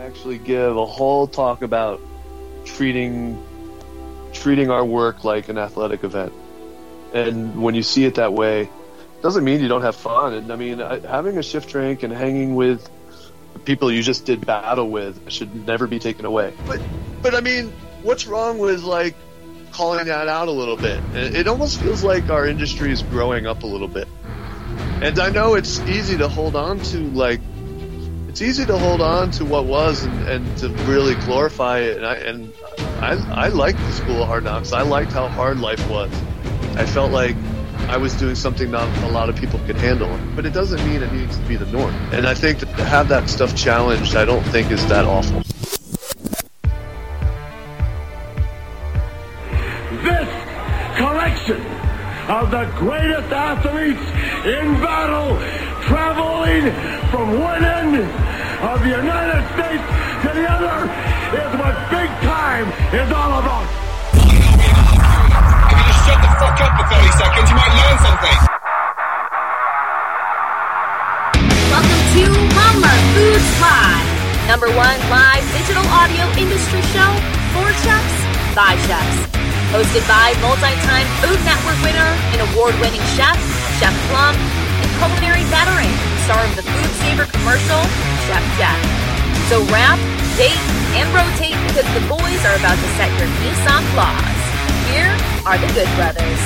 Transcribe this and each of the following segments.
actually give a whole talk about treating our work like an athletic event. And when you see it that way, doesn't mean you don't have fun. And I mean, having a shift drink and hanging with the people you just did battle with should never be taken away. But I mean, what's wrong with like calling that out a little bit? It almost feels like our industry is growing up a little bit. And I know it's easy to hold on to what was and to really glorify it. And I liked the School of Hard Knocks. I liked how hard life was. I felt like I was doing something not a lot of people could handle. But it doesn't mean it needs to be the norm. And I think that to have that stuff challenged, I don't think is that awful. This collection of the greatest athletes in battle, traveling from one end of the United States to the other, is what big time is all about. If you just shut the fuck up for 30 seconds, you might learn something. Welcome to Mama Foods Live, #1 live digital audio industry show for chefs by chefs. Hosted by multi-time Food Network winner and award-winning chef, Chef Plum, and culinary veteran, star of the Food Saver commercial, Chef Jeff. So wrap, date, and rotate because the boys are about to set your Nissan claws. Here are the Good Brothers.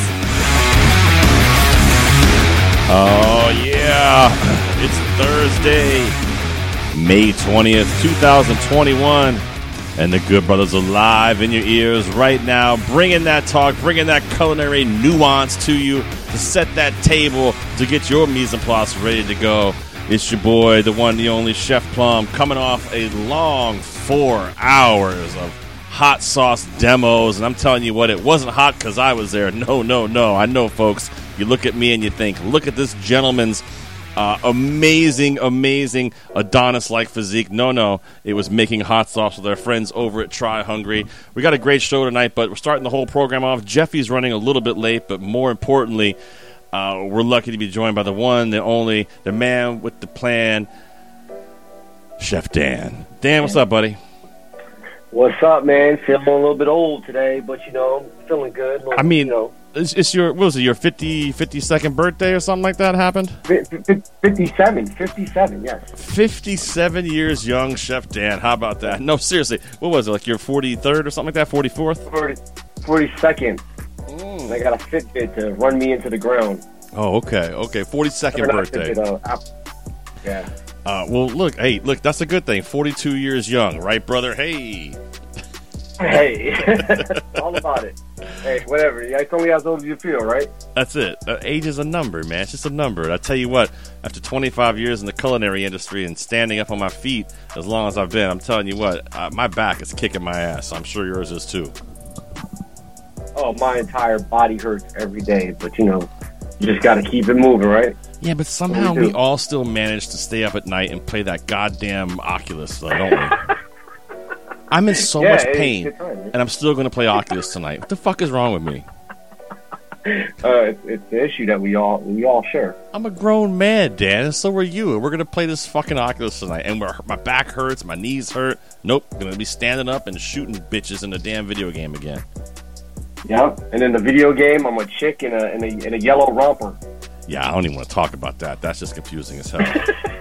Oh, yeah. It's Thursday, May 20th, 2021. And the Good Brothers are live in your ears right now, bringing that talk, bringing that culinary nuance to you to set that table, to get your mise en place ready to go. It's your boy, the one, the only Chef Plum, coming off a long 4 hours of hot sauce demos. And I'm telling you what, it wasn't hot because I was there. No. I know, folks. You look at me and you think, look at this gentleman's amazing Adonis-like physique. No, it was making hot sauce with our friends over at Try Hungry. We got a great show tonight, but we're starting the whole program off. Jeffy's running a little bit late, but more importantly, we're lucky to be joined by the one, the only, the man with the plan, Chef Dan. Dan, what's up, buddy? What's up, man? Feeling a little bit old today, but, feeling good. I mean, it's your, what was it, your 52nd birthday or something like that happened? 57, yes. 57 years young, Chef Dan. How about that? No, seriously. What was it, like your 43rd or something like that, 44th? 42nd. I got a Fitbit to run me into the ground. Oh, okay. 42nd birthday. Yeah. Well, look, that's a good thing. 42 years young, right, brother? Hey, all about it. Hey, whatever. It's only as old as you feel, right? That's it. Age is a number, man. It's just a number. And I tell you what, after 25 years in the culinary industry and standing up on my feet as long as I've been, I'm telling you what, my back is kicking my ass. I'm sure yours is too. Oh, my entire body hurts every day, but you just got to keep it moving, right? Yeah, but somehow we all still manage to stay up at night and play that goddamn Oculus, though, don't we? I'm in so much pain, and I'm still going to play Oculus tonight. What the fuck is wrong with me? It's the issue that we all share. I'm a grown man, Dan, and so are you. And we're going to play this fucking Oculus tonight. And my back hurts, my knees hurt. Nope, going to be standing up and shooting bitches in the damn video game again. Yeah, and in the video game, I'm a chick in a yellow romper. Yeah, I don't even want to talk about that. That's just confusing as hell.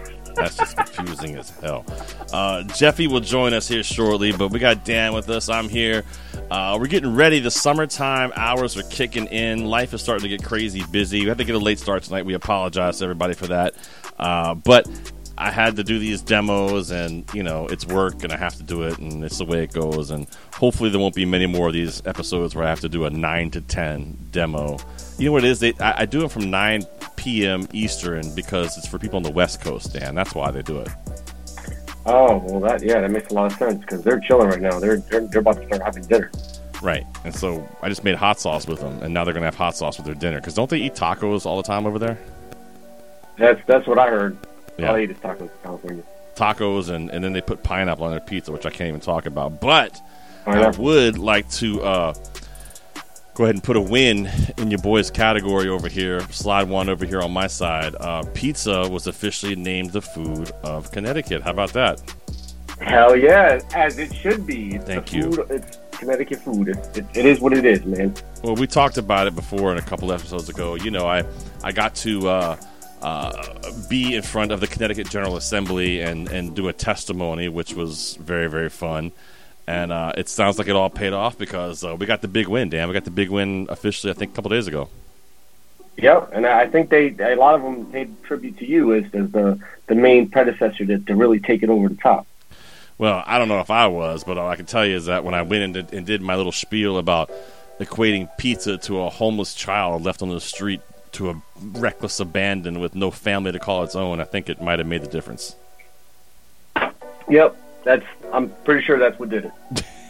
Jeffy will join us here shortly, but we got Dan with us. I'm here. We're getting ready. The summertime hours are kicking in. Life is starting to get crazy busy. We had to get a late start tonight. We apologize to everybody for that. But I had to do these demos, and, it's work, and I have to do it, and it's the way it goes. And hopefully there won't be many more of these episodes where I have to do a 9 to 10 demo. You know what it is? I do it from 9 p.m. Eastern because it's for people on the West Coast, Dan. That's why they do it. Oh, well, that makes a lot of sense because they're chilling right now. They're about to start having dinner. Right. And so I just made hot sauce with them, and now they're going to have hot sauce with their dinner. Because don't they eat tacos all the time over there? That's what I heard. Yeah. All I eat is tacos in California. Tacos, and then they put pineapple on their pizza, which I can't even talk about. But I would like to go ahead and put a win in your boys' category over here. Slide one over here on my side. Pizza was officially named the food of Connecticut. How about that? Hell yeah, as it should be. It's Thank the you. Food, it's Connecticut food. It is what it is, man. Well, we talked about it before in a couple episodes ago. You know, I got to be in front of the Connecticut General Assembly and do a testimony, which was very, very fun. And it sounds like it all paid off because we got the big win, Dan. We got the big win officially, I think, a couple days ago. Yep, and I think a lot of them paid tribute to you as the main predecessor to really take it over the top. Well, I don't know if I was, but all I can tell you is that when I went and did my little spiel about equating pizza to a homeless child left on the street to a reckless abandon with no family to call its own, I think it might have made the difference. Yep, I'm pretty sure that's what did it.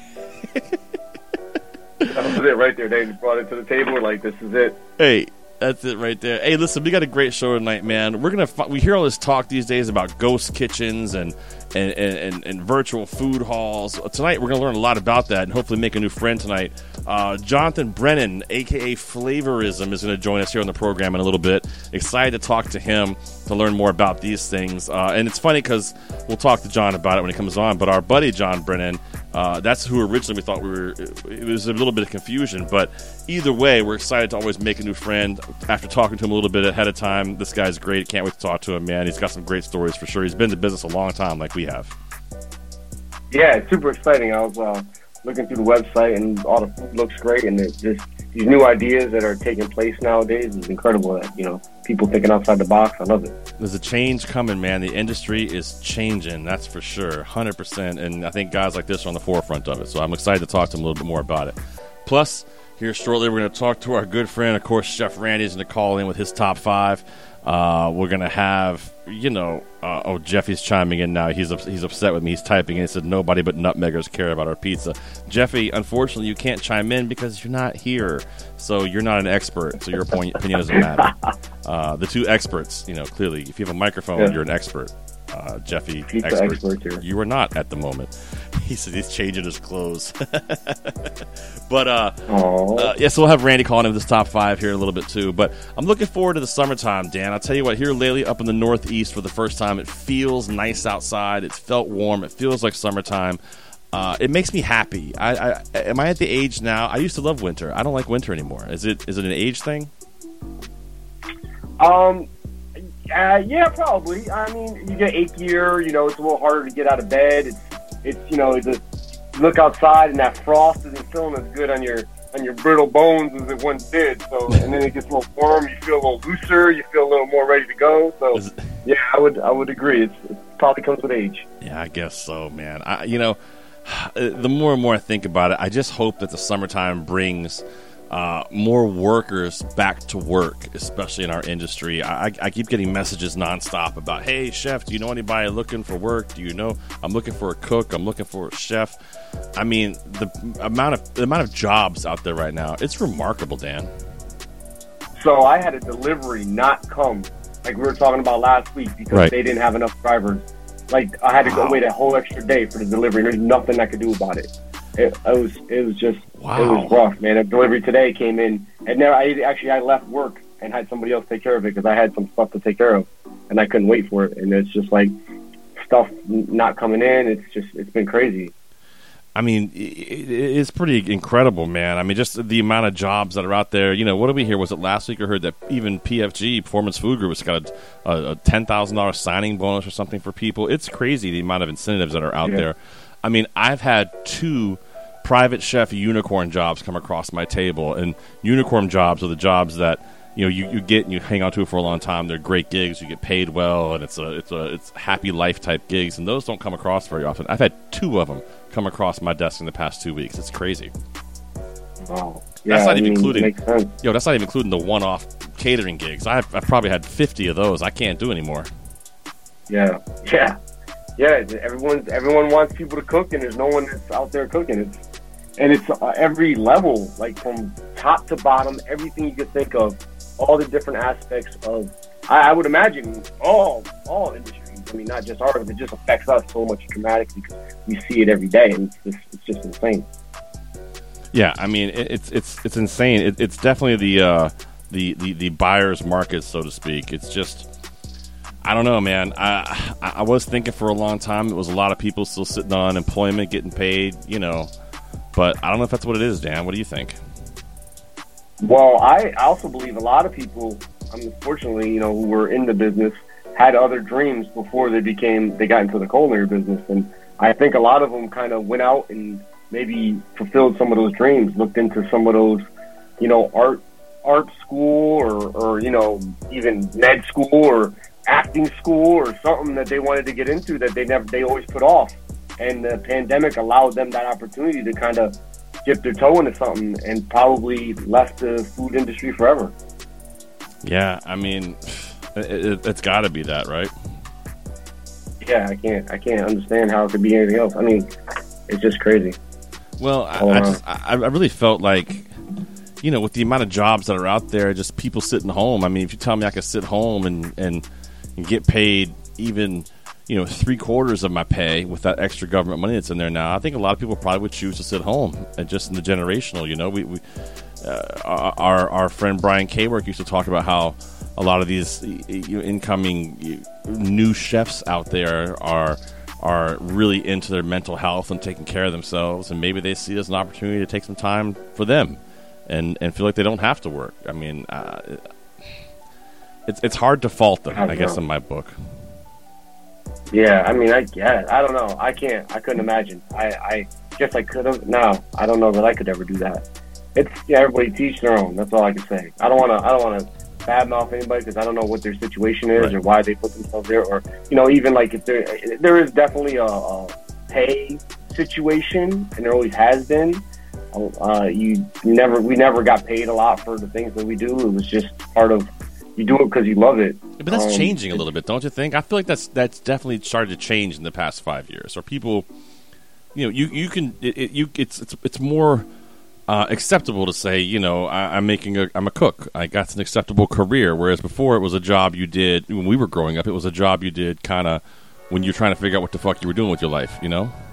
That was it right there. They brought it to the table like, this is it. Hey, that's it right there. Hey, listen, we got a great show tonight, man. We hear all this talk these days about ghost kitchens and virtual food halls. Tonight, we're going to learn a lot about that and hopefully make a new friend tonight. Jonathan Brennan, a.k.a. Flavorism, is going to join us here on the program in a little bit. Excited to talk to him to learn more about these things. And it's funny because we'll talk to John about it when he comes on, but our buddy John Brennan, that's who originally we thought we were. It was a little bit of confusion, but either way, we're excited to always make a new friend. After talking to him a little bit ahead of time, this guy's great. Can't wait to talk to him, man. He's got some great stories for sure. He's been in the business a long time, like we have. Yeah, it's super exciting. I was looking through the website, and all the food looks great, and it's just these new ideas that are taking place nowadays is incredible. That people thinking outside the box. I love it. There's a change coming, man. The industry is changing, that's for sure, 100%. And I think guys like this are on the forefront of it. So I'm excited to talk to him a little bit more about it. Plus, here shortly, we're going to talk to our good friend, of course, Chef Randy's going to call in with his top 5. We're going to have, Jeffy's chiming in now. He's upset with me. He's typing in. He said, nobody but nutmeggers care about our pizza. Jeffy, unfortunately, you can't chime in because you're not here. So you're not an expert. So your opinion doesn't matter. The two experts, clearly, if you have a microphone, you're an expert. Jeffy, expert here. You are not at the moment. He said he's changing his clothes. But, so we'll have Randy calling in with his top 5 here in a little bit, too. But I'm looking forward to the summertime, Dan. I'll tell you what, here lately up in the Northeast for the first time, it feels nice outside. It's felt warm. It feels like summertime. It makes me happy. Am I at the age now? I used to love winter. I don't like winter anymore. Is it an age thing? Yeah, probably. I mean, you get achier. It's a little harder to get out of bed. It's you look outside and that frost isn't feeling as good on your brittle bones as it once did. So, and then it gets a little warm. You feel a little looser. You feel a little more ready to go. So, yeah, I would agree. It probably comes with age. Yeah, I guess so, man. The more and more I think about it, I just hope that the summertime brings more workers back to work, especially in our industry. I keep getting messages nonstop about, hey, chef, do you know anybody looking for work? Do you know? I'm looking for a cook. I'm looking for a chef. I mean, the amount of jobs out there right now, it's remarkable, Dan. So I had a delivery not come, like we were talking about last week, because they didn't have enough drivers. Like, I had to go wait a whole extra day for the delivery. There's nothing I could do about it. It was just It was rough, man. A delivery today came in, and I left work and had somebody else take care of it because I had some stuff to take care of, and I couldn't wait for it. And it's just like stuff not coming in. It's been crazy. I mean, it's pretty incredible, man. I mean, just the amount of jobs that are out there. What did we hear? Was it last week I heard that even PFG, Performance Food Group, has got a $10,000 signing bonus or something for people? It's crazy the amount of incentives that are out there. I mean, I've had 2 private chef unicorn jobs come across my table, and unicorn jobs are the jobs that you get and you hang on to for a long time. They're great gigs. You get paid well, and it's happy life type gigs, and those don't come across very often. I've had 2 of them come across my desk in the past 2 weeks. It's crazy. Wow. Yeah, that's not even including that's not even including the one-off catering gigs. I've probably had 50 of those. I can't do anymore. Yeah. Everyone wants people to cook, and there's no one that's out there cooking. It's every level, like from top to bottom, everything you could think of, all the different aspects of. I would imagine all industries. I mean, not just ours. It just affects us so much dramatically because we see it every day, and it's just insane. Yeah, I mean, it's insane. It's definitely the buyer's market, so to speak. It's just. I don't know, man. I was thinking for a long time it was a lot of people still sitting on unemployment, getting paid, but I don't know if that's what it is, Dan. What do you think? Well, I also believe a lot of people, unfortunately, who were in the business had other dreams before they got into the culinary business. And I think a lot of them kind of went out and maybe fulfilled some of those dreams, looked into some of those, art school or even med school or acting school or something that they wanted to get into that they always put off. And the pandemic allowed them that opportunity to kind of dip their toe into something and probably left the food industry forever. Yeah, I mean, it's got to be that, right? Yeah, I can't understand how it could be anything else. I mean, it's just crazy. Well, I really felt like, with the amount of jobs that are out there, just people sitting home. I mean, if you tell me I could sit home and get paid even, 3/4 of my pay with that extra government money that's in there now, I think a lot of people probably would choose to sit home. And just in the generational, our friend Brian K-Work used to talk about how a lot of these incoming new chefs out there are really into their mental health and taking care of themselves, and maybe they see it as an opportunity to take some time for them and feel like they don't have to work. I mean, it's hard to fault them, I guess, in my book. Yeah, I mean, I get it. I don't know. I couldn't imagine. I guess I could have. No, I don't know that I could ever do that. Everybody teach their own. That's all I can say. I don't want to badmouth anybody because I don't know what their situation is or why they put themselves there, or even like if there is definitely a pay situation, and there always has been. We never got paid a lot for the things that we do. It was just part of, you do it because you love it. But that's changing a little bit, don't you think? I feel like that's definitely started to change in the past 5 years. Or people, it's more acceptable to say, I'm a cook. That's an acceptable career. Whereas before it was a job you did when we were growing up. It was a job you did kind of when you're trying to figure out what the fuck you were doing with your life.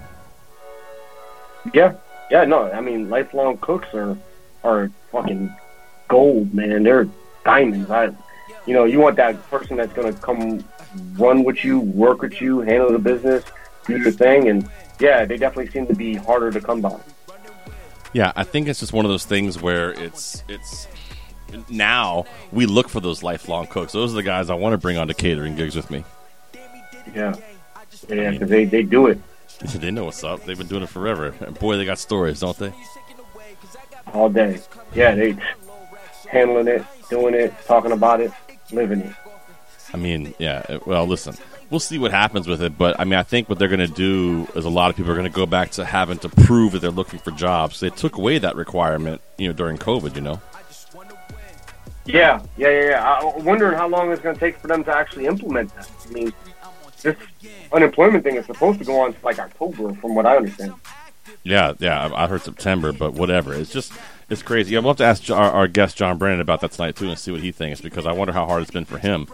Yeah, no. I mean, lifelong cooks are fucking gold, man. They're diamonds. You want that person that's going to come run with you, work with you, handle the business, do your thing, and yeah, they definitely seem to be harder to come by. Yeah, I think it's just one of those things where it's now we look for those lifelong cooks. Those are the guys I want to bring on to catering gigs with me. Yeah, because they do it. They know what's up. They've been doing it forever. And boy, they got stories, don't they? All day. Yeah, they handling it, doing it, talking about it, living it. I mean, yeah, well, listen, we'll see what happens with it, but I mean, I think what they're going to do is a lot of people are going to go back to having to prove that they're looking for jobs. They took away that requirement, during COVID, Yeah. I'm wondering how long it's going to take for them to actually implement that. I mean, this unemployment thing is supposed to go on to like October, from what I understand. Yeah, I heard September, but whatever. It's crazy. I'd love to ask our guest John Brennan about that tonight too, and see what he thinks, because I wonder how hard it's been for him.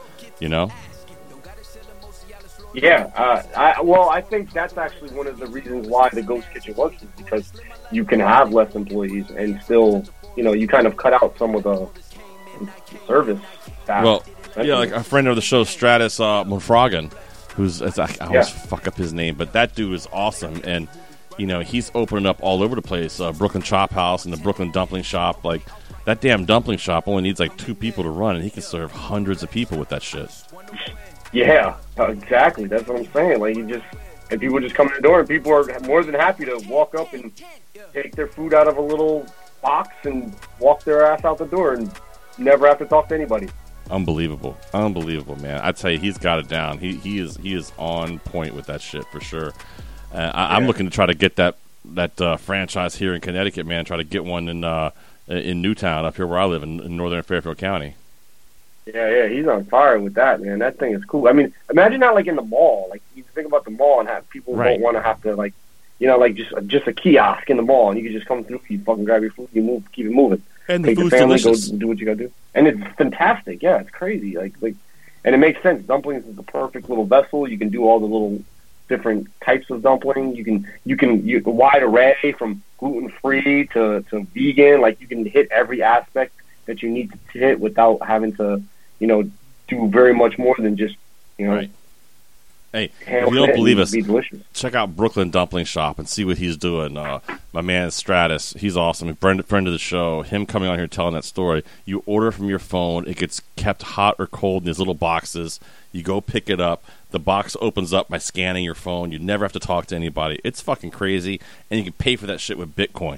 Yeah, I think that's actually one of the reasons why the Ghost Kitchen works, is because you can have less employees and still, you kind of cut out some of the service staff. Well, yeah, like a friend of the show, Stratus Monfragan, I always fuck up his name, but that dude is awesome, and he's opening up all over the place. Brooklyn Chop House and the Brooklyn Dumpling Shop. Like, that damn dumpling shop only needs like 2 people to run, and he can serve hundreds of people with that shit. Yeah, exactly. That's what I'm saying. Like, and people just come in the door, and people are more than happy to walk up and take their food out of a little box and walk their ass out the door and never have to talk to anybody. Unbelievable, man! I tell you, he's got it down. He is on point with that shit for sure. I'm looking to try to get that franchise here in Connecticut, man. Try to get one in Newtown, up here where I live in northern Fairfield County. Yeah, he's on fire with that, man. That thing is cool. I mean, imagine that like in the mall. Like, you think about the mall and have people don't want to have to like just a kiosk in the mall, and you can just come through, you fucking grab your food, you move, keep it moving. And take the food's the family, delicious. Go do what you gotta do. And it's fantastic. Yeah, it's crazy. Like, and it makes sense. Dumplings is the perfect little vessel. You can do all the little different types of dumpling. You can a wide array from gluten free to vegan. Like, you can hit every aspect that you need to hit without having to, do very much more than just You know? Right. Hey, if you don't believe us, check out Brooklyn Dumpling Shop and see what he's doing. My man Stratus, he's awesome. Friend of the show. Him coming on here telling that story. You order from your phone. It gets kept hot or cold in these little boxes. You go pick it up. The box opens up by scanning your phone. You never have to talk to anybody. It's fucking crazy, and you can pay for that shit with Bitcoin.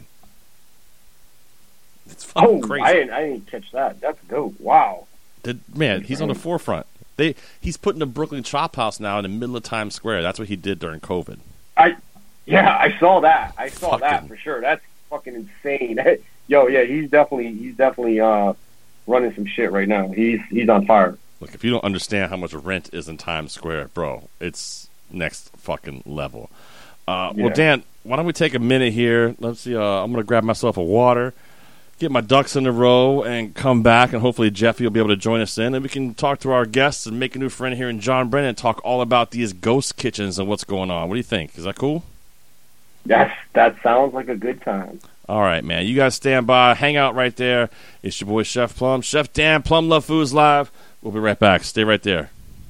It's fucking crazy. I didn't catch that. That's dope. Wow. He's on the forefront. He's putting a Brooklyn Chop House now in the middle of Times Square. That's what he did during COVID. I saw that. I saw that for sure. That's fucking insane. Yo, yeah, he's definitely running some shit right now. He's on fire. Look, if you don't understand how much rent is in Times Square, bro, it's next fucking level. Well, Dan, why don't we take a minute here? Let's see. I'm going to grab myself a water, get my ducks in a row, and come back, and hopefully Jeffy will be able to join us in, and we can talk to our guests and make a new friend here in John Brennan and talk all about these ghost kitchens and what's going on. What do you think? Is that cool? That sounds like a good time. All right, man. You guys stand by. Hang out right there. It's your boy, Chef Plum. Chef Dan, Plum Love Foods Live. We'll be right back. Stay right there.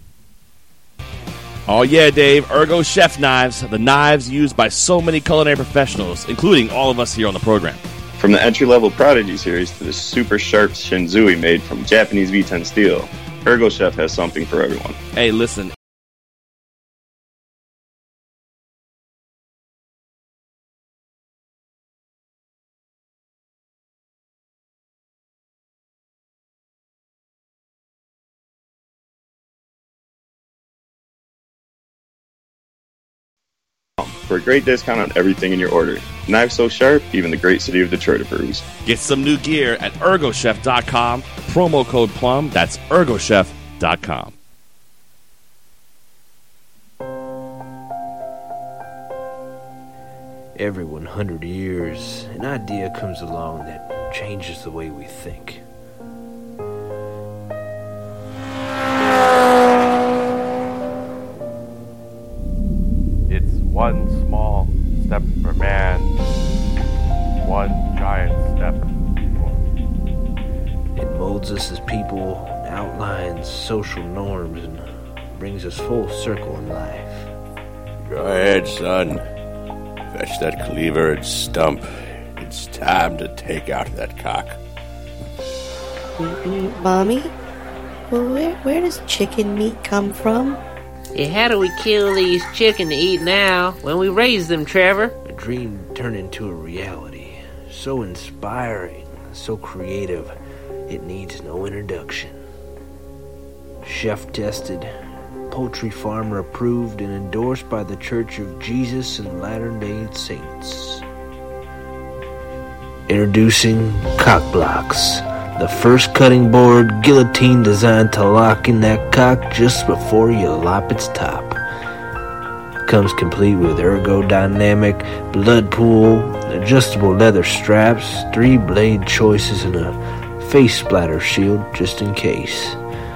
Oh, yeah, Dave. Ergo Chef Knives. The knives used by so many culinary professionals, including all of us here on the program. From the entry-level Prodigy series to the super sharp Shinzui made from Japanese V10 steel, Ergo Chef has something for everyone. Hey, listen. For a great discount on everything in your order. Knives so sharp, even the great city of Detroit approves. Get some new gear at ErgoChef.com. Promo code PLUM. That's ErgoChef.com. Every 100 years, an idea comes along that changes the way we think. It's one small step for man, one giant step for... It molds us as people, outlines social norms, and brings us full circle in life. Go ahead, son. Fetch that cleaver and stump. It's time to take out that cock. Mommy? Where does chicken meat come from? Yeah, how do we kill these chicken to eat now when we raise them, Trevor? A dream turned into a reality. So inspiring, so creative, it needs no introduction. Chef tested, poultry farmer approved, and endorsed by the Church of Jesus and Latter-day Saints. Introducing Cock Blocks, the first cutting board guillotine designed to lock in that cock just before you lop its top. Comes complete with ergodynamic blood pool, adjustable leather straps, 3 blade choices, and a face splatter shield just in case.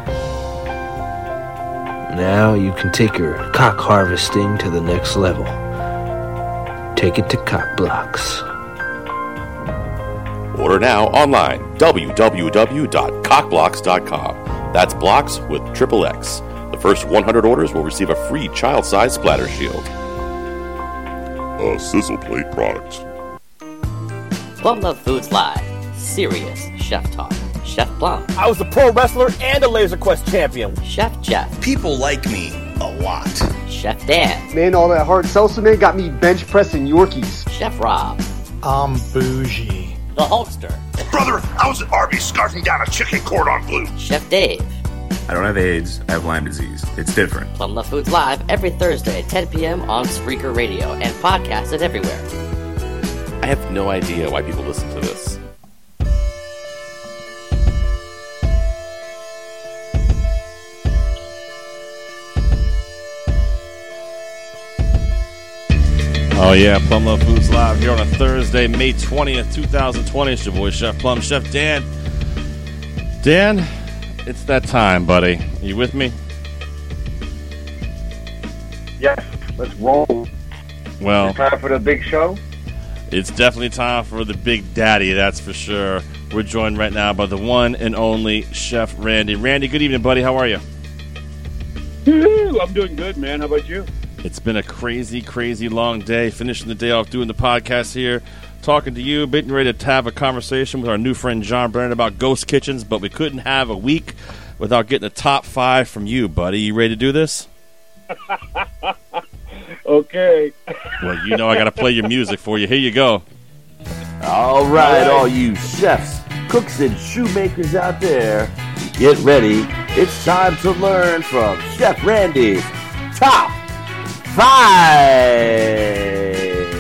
Now you can take your cock harvesting to the next level. Take it to Cock Blocks. Order now online, www.cockblocks.com. That's blocks with triple X. The first 100 orders will receive a free child-size splatter shield. A Sizzle Plate product. Plum Love Foods Live. Serious Chef Talk. Chef Plum. I was a pro wrestler and a Laser Quest champion. Chef Jeff. People like me a lot. Chef Dan. Man, all that hard salsa, man, got me bench pressing Yorkies. Chef Rob. I'm bougie. The Hulkster. Brother, I was at Arby's scarfing down a chicken cordon bleu. Chef Dave. I don't have AIDS, I have Lyme disease. It's different. Plum Love Foods Live every Thursday at 10 p.m. on Spreaker Radio and podcasted everywhere. I have no idea why people listen to this. Oh, yeah, Plum Love Foods Live here on a Thursday, May 20th, 2020. It's your boy, Chef Plum, Chef Dan. Dan, it's that time, buddy. Are you with me? Yes, let's roll. Well, it's time for the big show. It's definitely time for the Big Daddy, that's for sure. We're joined right now by the one and only Chef Randy. Randy, good evening, buddy. How are you? I'm doing good, man. How about you? It's been a crazy, crazy long day. Finishing the day off doing the podcast here, talking to you, getting ready to have a conversation with our new friend John Brennan about ghost kitchens, but we couldn't have a week without getting a top 5 from you, buddy. You ready to do this? Okay. Well, you know I got to play your music for you. Here you go. All right, all you chefs, cooks, and shoemakers out there, get ready. It's time to learn from Chef Randy's Top 5.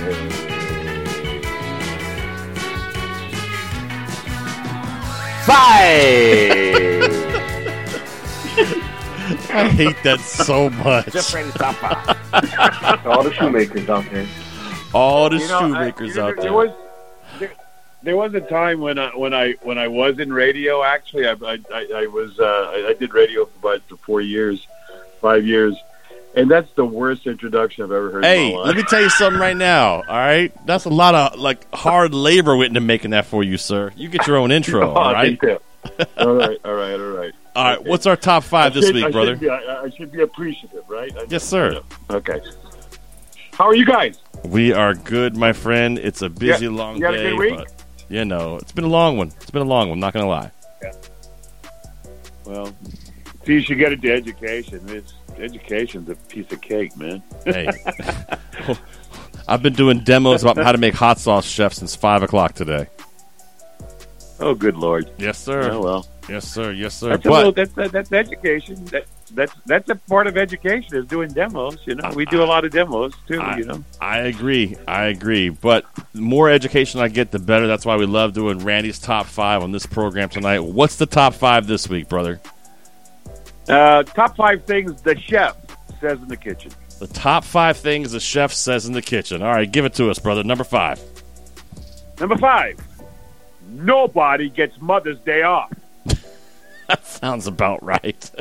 I hate that so much. Chef Randy's Top 5. All the shoemakers out there. All the shoemakers out there. There was a time when I was in radio. Actually, I did radio for about 5 years, and that's the worst introduction I've ever heard. Hey, in my life. let me tell you something right now. All right, that's a lot of hard labor went into making that for you, sir. You get your own intro. All right. All right. All right. What's our top 5 this week, brother? I should be appreciative, right? Yes, sir. Okay. How are you guys? We are good, my friend. It's a busy, long you had day. a good week? But, it's been a long one. Not going to lie. Yeah. Well, you should get into education. Education's a piece of cake, man. Hey. I've been doing demos about how to make hot sauce, chef, since 5 o'clock today. Oh, good Lord. Yes, sir. Oh, well. Yes, sir. That's education. That's a part of education is doing demos. We do a lot of demos too. I agree. But the more education I get, the better. That's why we love doing Randy's top 5 on this program tonight. What's the top 5 this week, brother? Top 5 things the chef says in the kitchen. The top 5 things the chef says in the kitchen. All right, give it to us, brother. Number 5. Number 5. Nobody gets Mother's Day off. That sounds about right.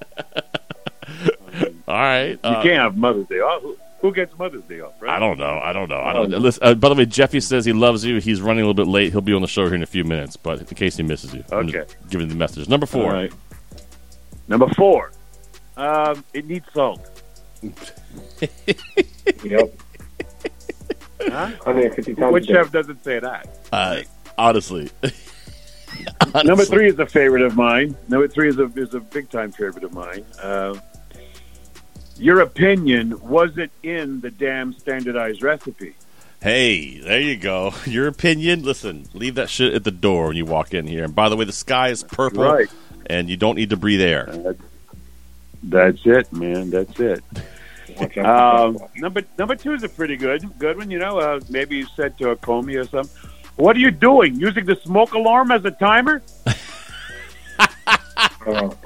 All right. You can't have Mother's Day off. Who gets Mother's Day off, right? I don't know. Listen, by the way, Jeffy says he loves you. He's running a little bit late. He'll be on the show here in a few minutes, but in case he misses you, I'm just giving the message. Number 4. All right. Number 4. It needs salt. Yep. Huh? 150 times Which a day. chef doesn't say that? Honestly. Number 3 is a favorite of mine. Number 3 is a big time favorite of mine. Your opinion wasn't in the damn standardized recipe. Hey, there you go. Your opinion. Listen, leave that shit at the door when you walk in here. And by the way, the sky is purple, right, and you don't need to breathe air. That's it, man. That's it. Number 2 is a pretty good one. Maybe you said to a Comey or something. What are you doing? Using the smoke alarm as a timer? Oh.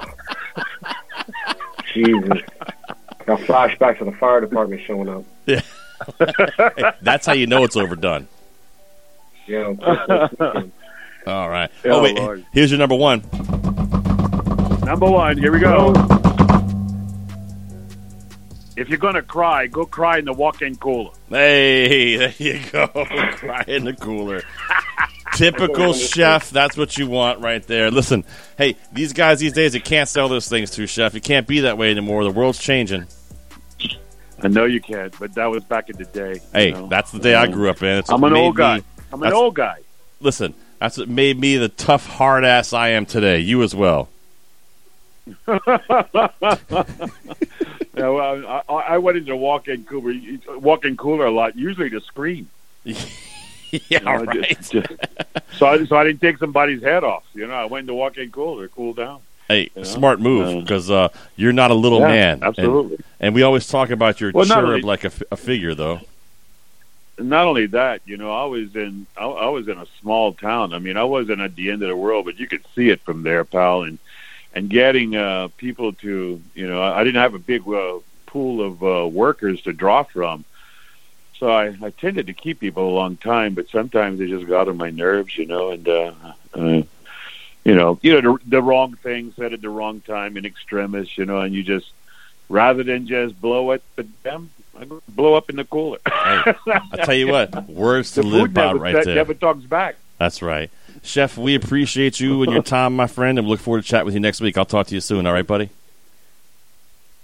Jesus. Got flashbacks of the fire department showing up. Yeah. Hey, that's how you know it's overdone. Yeah. All right. Oh, wait. Lord. Here's your number 1. Number 1. Here we go. If you're going to cry, go cry in the walk-in cooler. Hey, there you go. Cry in the cooler. Typical chef. That's what you want right there. Listen, hey, these guys these days, you can't sell those things to, chef. You can't be that way anymore. The world's changing. I know you can't, but that was back in the day. Hey, that's the day I grew up in. I'm an old guy. I'm an old guy. Listen, that's what made me the tough, hard ass I am today. You as well. I went into walk-in cooler a lot, usually to scream. Yeah, right. So I didn't take somebody's head off. I went into walk-in cooler to cool down. Hey, smart move, because you're not a little man. Absolutely. And we always talk about your cherub like a figure, though. Not only that, I was in a small town. I mean, I wasn't at the end of the world, but you could see it from there, pal. And getting people to, I didn't have a big pool of workers to draw from. So I tended to keep people a long time, but sometimes they just got on my nerves, and the wrong thing said at the wrong time in extremis, and you just, rather than just blow at them, I blow up in the cooler. Hey, I'll tell you what, words to live by right there. Never talks back. That's right. Chef, we appreciate you and your time, my friend, and we look forward to chatting with you next week. I'll talk to you soon. All right, buddy?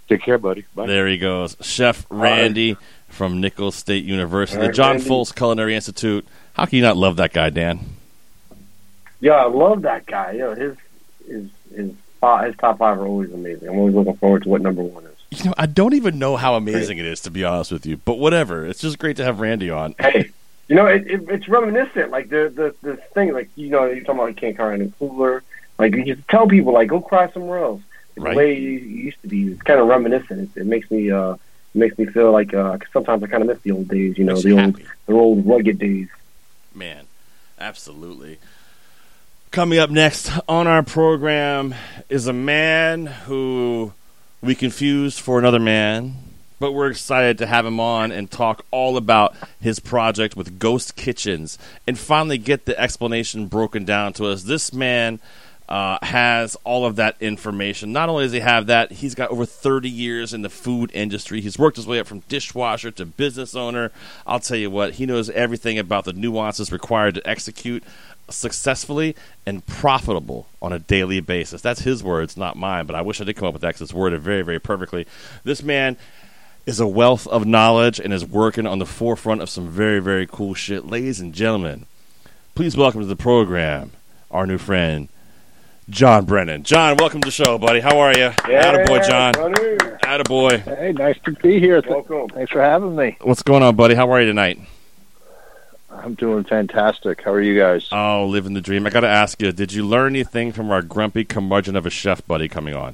Take care, buddy. Bye. There he goes. Chef Randy from Nichols State University, All the John Randy. Folse Culinary Institute. How can you not love that guy, Dan? Yeah, I love that guy. You know, his top 5 are always amazing. I'm always looking forward to what number 1 is. You know, I don't even know how amazing it is, to be honest with you. But whatever. It's just great to have Randy on. Hey, you know, it's reminiscent. Like the thing, like, you know, you're talking about you can't cry in a cooler. Like, you just tell people, like, go cry somewhere else. The way it used to be, it's kind of reminiscent. It makes me feel like sometimes I kind of miss the old days. You know, the old rugged days. Man, absolutely. Coming up next on our program is a man who we confused for another man, but we're excited to have him on and talk all about his project with Ghost Kitchens and finally get the explanation broken down to us. This man has all of that information. Not only does he have that, he's got over 30 years in the food industry. He's worked his way up from dishwasher to business owner. I'll tell you what, he knows everything about the nuances required to execute successfully and profitable on a daily basis. That's his words, not mine, but I wish I did come up with that because it's worded very, very perfectly. This man is a wealth of knowledge and is working on the forefront of some very, very cool shit. Ladies and gentlemen, please welcome to the program our new friend, John Brennan. John, welcome to the show, buddy. How are you? Attaboy, John. Attaboy. Hey, nice to be here. Welcome. Thanks for having me. What's going on, buddy? How are you tonight? I'm doing fantastic. How are you guys? Oh, living the dream. I got to ask you, did you learn anything from our grumpy curmudgeon of a chef buddy coming on?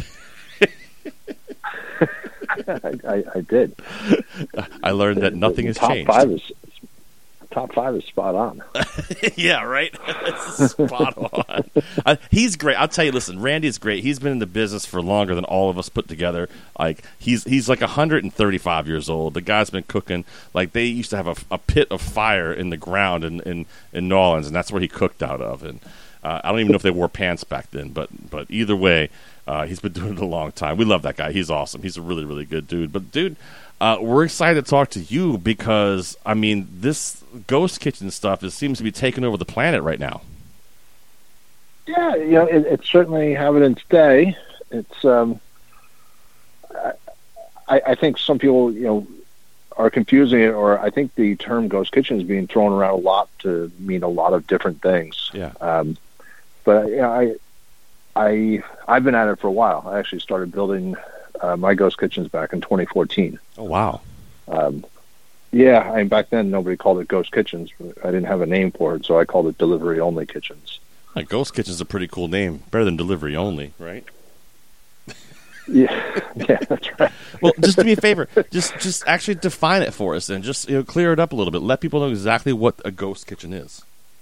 I did. I learned that nothing has changed. Top five is spot on. Yeah, right? It's spot on. He's great. I'll tell you, listen, Randy's great. He's been in the business for longer than all of us put together. Like, he's like 135 years old. The guy's been cooking. Like, they used to have a pit of fire in the ground in New Orleans, and that's where he cooked out of. And I don't even know if they wore pants back then, but either way, he's been doing it a long time. We love that guy. He's awesome. He's a really, really good dude. But, dude, we're excited to talk to you because, I mean, this Ghost Kitchen stuff seems to be taking over the planet right now. Yeah, you know, it's certainly having its day. It's, I think some people, you know, are confusing it, or I think the term Ghost Kitchen is being thrown around a lot to mean a lot of different things. Yeah. But you know, I've been at it for a while. I actually started building my Ghost Kitchens back in 2014. Oh, wow. Yeah, I mean, back then nobody called it Ghost Kitchens. I didn't have a name for it, so I called it Delivery Only Kitchens. Like, Ghost Kitchen's a pretty cool name. Better than Delivery Only, right? Yeah, that's right. Well, just do me a favor. Just actually define it for us and just, you know, clear it up a little bit. Let people know exactly what a Ghost Kitchen is.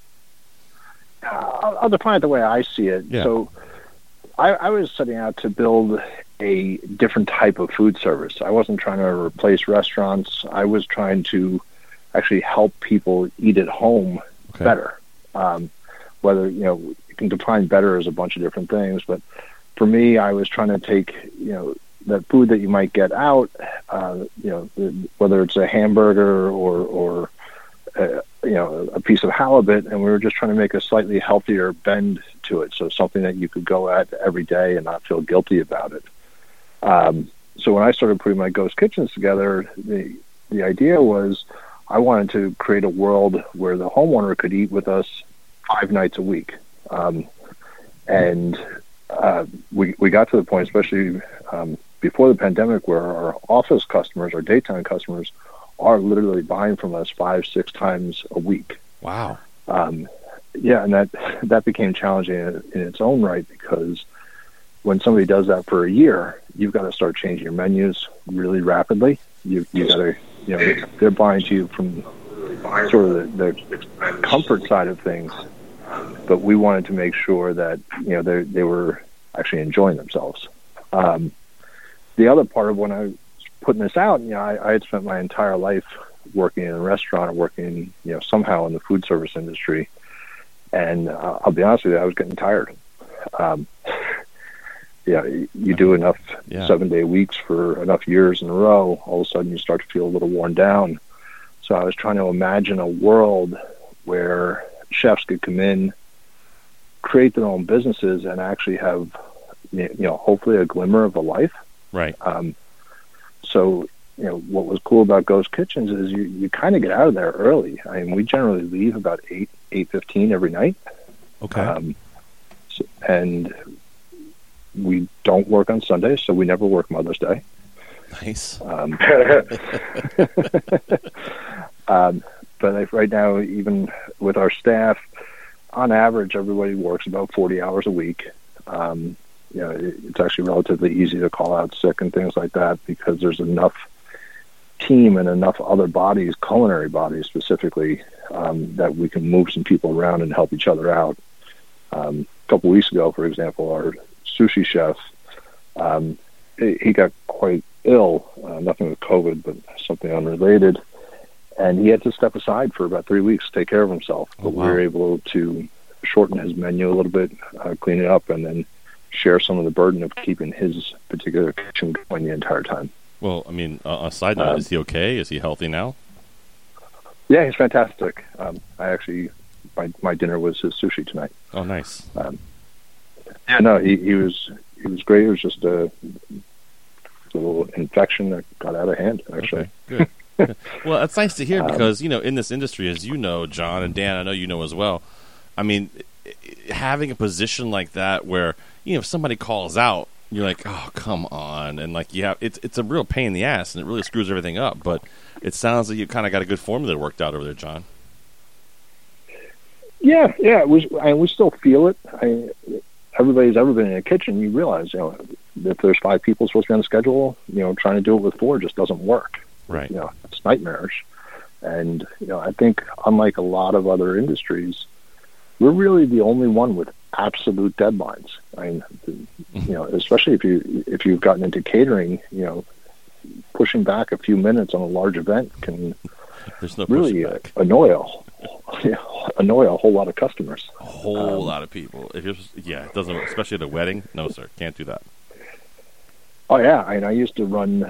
I'll define it the way I see it. Yeah. So I was setting out to build a different type of food service. I wasn't trying to replace restaurants. I was trying to actually help people eat at home better. Whether, you know, you can define better as a bunch of different things, but for me, I was trying to take, you know, that food that you might get out, you know, whether it's a hamburger or you know, a piece of halibut, and we were just trying to make a slightly healthier bend to it, so something that you could go at every day and not feel guilty about it. So when I started putting my Ghost Kitchens together, the idea was I wanted to create a world where the homeowner could eat with us 5 nights a week. And we got to the point, especially before the pandemic, where our office customers, our daytime customers, are literally buying from us 5-6 times a week. Wow. Yeah, and that became challenging in its own right, because when somebody does that for a year, you've got to start changing your menus really rapidly. You got to, you know, they're buying to you from sort of the comfort side of things, but we wanted to make sure that, you know, they were actually enjoying themselves. The other part of when I was putting this out, you know, I had spent my entire life working in a restaurant or working, you know, somehow in the food service industry, and I'll be honest with you, I was getting tired. Yeah, you do enough 7-day weeks for enough years in a row, all of a sudden you start to feel a little worn down. So I was trying to imagine a world where chefs could come in, create their own businesses, and actually have, you know, hopefully a glimmer of a life. Right. So, what was cool about Ghost Kitchens is you kind of get out of there early. I mean, we generally leave about 8:15 every night. Okay. And we don't work on Sundays, so we never work Mother's Day. Nice. But right now, even with our staff, on average, everybody works about 40 hours a week. It's actually relatively easy to call out sick and things like that because there's enough team and enough other bodies, culinary bodies specifically, that we can move some people around and help each other out. A couple weeks ago, for example, our sushi chef, he got quite ill, nothing with COVID, but something unrelated. And he had to step aside for about 3 weeks to take care of himself. But we were able to shorten his menu a little bit, clean it up, and then share some of the burden of keeping his particular kitchen going the entire time. Well, I mean, a side note, is he okay? Is he healthy now? Yeah, he's fantastic. My dinner was his sushi tonight. Oh, nice. He was great. It was just a little infection that got out of hand, actually. Okay, good. Well, that's nice to hear because, in this industry, as you know, John and Dan, I know you know as well, I mean, having a position like that where, if somebody calls out, you're like, oh, come on. And it's a real pain in the ass and it really screws everything up. But it sounds like you kind of got a good formula worked out over there, John. Yeah, it was, and we still feel it. Everybody's ever been in a kitchen, you realize, if there's 5 people supposed to be on the schedule, trying to do it with 4 just doesn't work. Right. It's nightmarish. And, I think unlike a lot of other industries, we're really the only one with absolute deadlines. I mean, especially if you've gotten into catering, pushing back a few minutes on a large event can really annoy a whole lot of customers. A whole lot of people. It doesn't, especially at a wedding. No, sir, can't do that. Oh yeah, I used to run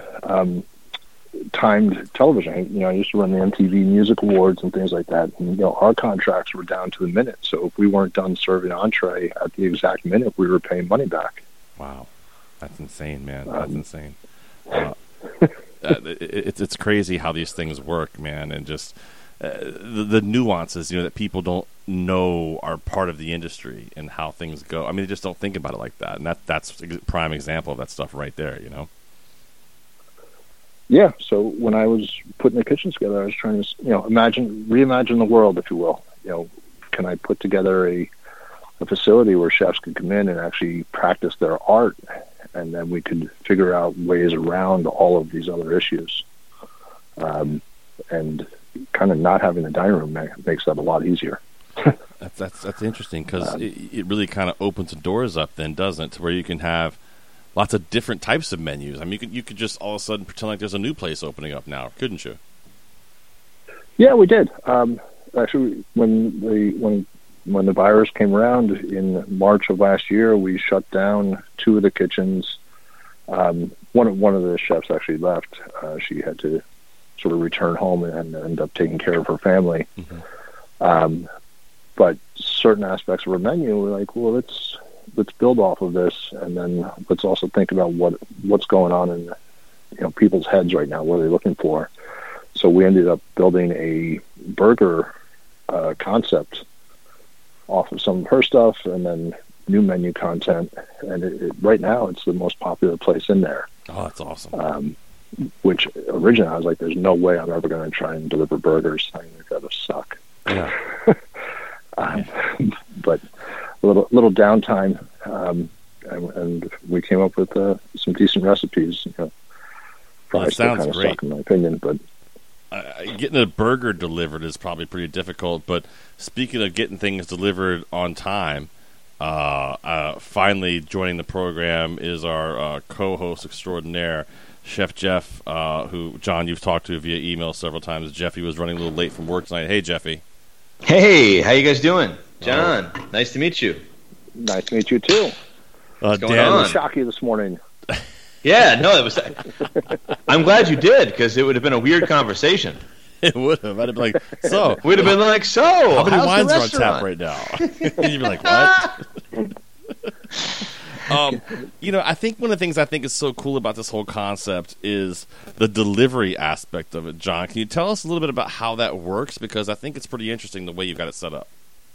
timed television. I used to run the MTV Music Awards and things like that. And our contracts were down to the minute. So if we weren't done serving entree at the exact minute, we were paying money back. Wow, that's insane, man. That's insane. It's crazy how these things work, man, and just the nuances, that people don't know are part of the industry and how things go. I mean, they just don't think about it like that, and that's a prime example of that stuff right there. Yeah. So when I was putting the kitchen together, I was trying to, reimagine the world, if you will. Can I put together a facility where chefs could come in and actually practice their art, and then we could figure out ways around all of these other issues. And kind of not having the dining room makes that a lot easier. That's interesting because it really kind of opens the doors up then, doesn't it, to where you can have lots of different types of menus. I mean, you could just all of a sudden pretend like there's a new place opening up now, couldn't you? Yeah, we did. Actually, when the virus came around in March of last year, we shut down 2 of the kitchens. One of the chefs actually left. She had to sort of return home and end up taking care of her family. Mm-hmm. But certain aspects of our menu, we're like, well, let's build off of this, and then let's also think about what's going on in people's heads right now. What are they looking for? So we ended up building a burger concept off of some of her stuff, and then new menu content. And right now, it's the most popular place in there. Oh, that's awesome. Which originally I was like, "There's no way I'm ever going to try and deliver burgers. I think that'll suck." Yeah. But a little downtime, and we came up with some decent recipes. Well, that sounds great, suck in my opinion, but getting a burger delivered is probably pretty difficult. But speaking of getting things delivered on time, finally joining the program is our co-host extraordinaire, Chef Jeff, who, John, you've talked to via email several times. Jeffy was running a little late from work tonight. Hey, Jeffy. Hey, how you guys doing? John, nice to meet you. Nice to meet you, too. What's going Dan, on? Shock you this morning. Yeah, no, it was. I'm glad you did, because it would have been a weird conversation. It would have. I'd have been like, so. We'd have been like, so. How many how's wines the are on tap right now? And you'd be like, what? I think one of the things I think is so cool about this whole concept is the delivery aspect of it. John, can you tell us a little bit about how that works? Because I think it's pretty interesting the way you've got it set up.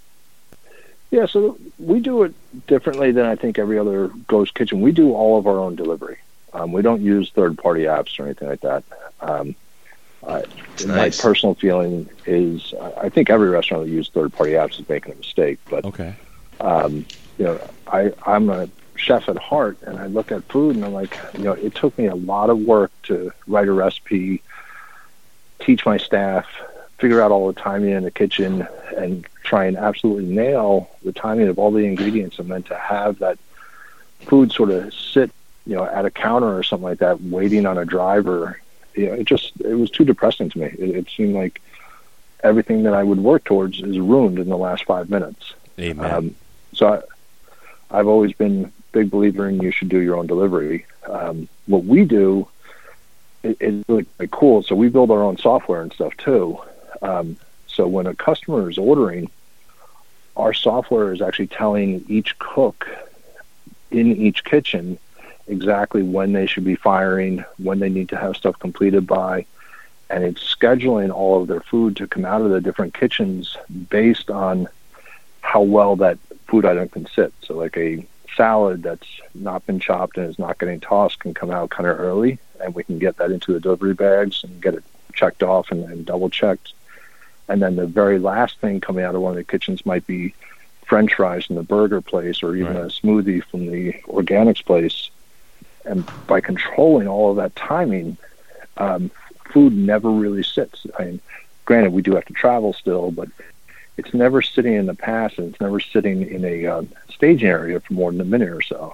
Yeah, so we do it differently than I think every other ghost kitchen. We do all of our own delivery. We don't use third-party apps or anything like that. Nice. My personal feeling is I think every restaurant that uses third-party apps is making a mistake. But okay. I'm a chef at heart, and I look at food, and I'm like, it took me a lot of work to write a recipe, teach my staff, figure out all the timing in the kitchen, and try and absolutely nail the timing of all the ingredients, and then to have that food sort of sit, at a counter or something like that, waiting on a driver. It was too depressing to me. It seemed like everything that I would work towards is ruined in the last 5 minutes. Amen. So I've always been a big believer in you should do your own delivery. What we do is really quite cool. So we build our own software and stuff too. So when a customer is ordering, our software is actually telling each cook in each kitchen exactly when they should be firing, when they need to have stuff completed by, and it's scheduling all of their food to come out of the different kitchens based on how well that food item can sit. So like a salad that's not been chopped and is not getting tossed can come out kind of early, and we can get that into the delivery bags and get it checked off and double checked. And then the very last thing coming out of one of the kitchens might be French fries from the burger place, or even a smoothie from the organics place. And by controlling all of that timing, food never really sits. I mean, granted, we do have to travel still, but it's never sitting in the past, and it's never sitting in a staging area for more than a minute or so.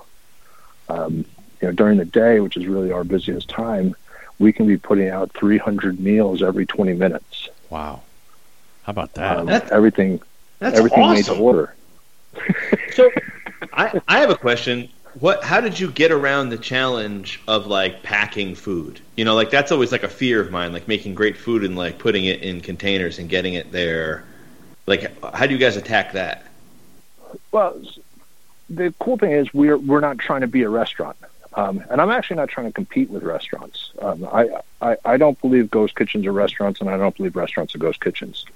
During the day, which is really our busiest time, we can be putting out 300 meals every 20 minutes. Wow. How about that? Everything awesome. Made to order. So I have a question. How did you get around the challenge of like packing food? That's always like a fear of mine, like making great food and like putting it in containers and getting it there. Like, how do you guys attack that? Well, the cool thing is we're not trying to be a restaurant, and I'm actually not trying to compete with restaurants. I don't believe ghost kitchens are restaurants, and I don't believe restaurants are ghost kitchens.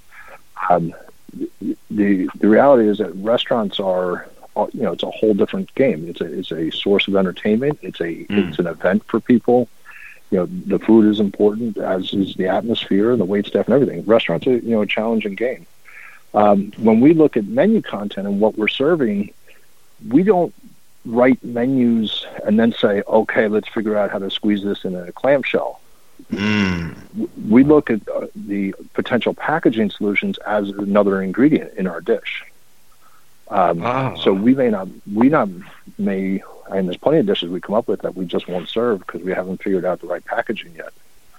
The reality is that restaurants are, it's a whole different game. It's a source of entertainment. It's an event for people. The food is important, as is the atmosphere and the wait staff and everything. Restaurants are, a challenging game. When we look at menu content and what we're serving, we don't write menus and then say, okay, let's figure out how to squeeze this in a clamshell. We look at the potential packaging solutions as another ingredient in our dish. So we may, and there's plenty of dishes we come up with that we just won't serve because we haven't figured out the right packaging yet.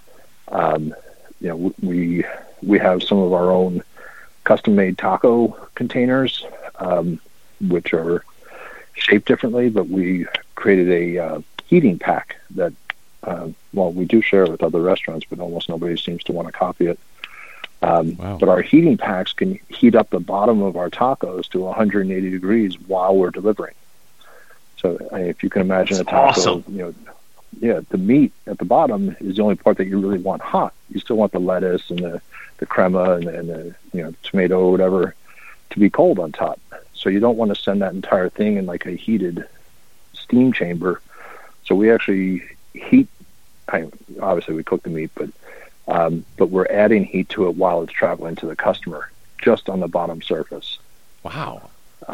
We have some of our own custom-made taco containers, which are shaped differently, but we created a heating pack that, we do share with other restaurants, but almost nobody seems to want to copy it. Wow. But our heating packs can heat up the bottom of our tacos to 180 degrees while we're delivering. So if you can imagine a taco, awesome. The meat at the bottom is the only part that you really want hot. You still want the lettuce and the crema and the tomato or whatever to be cold on top. So you don't want to send that entire thing in like a heated steam chamber. So we actually heat. Obviously we cook the meat, but we're adding heat to it while it's traveling to the customer, just on the bottom surface. Wow.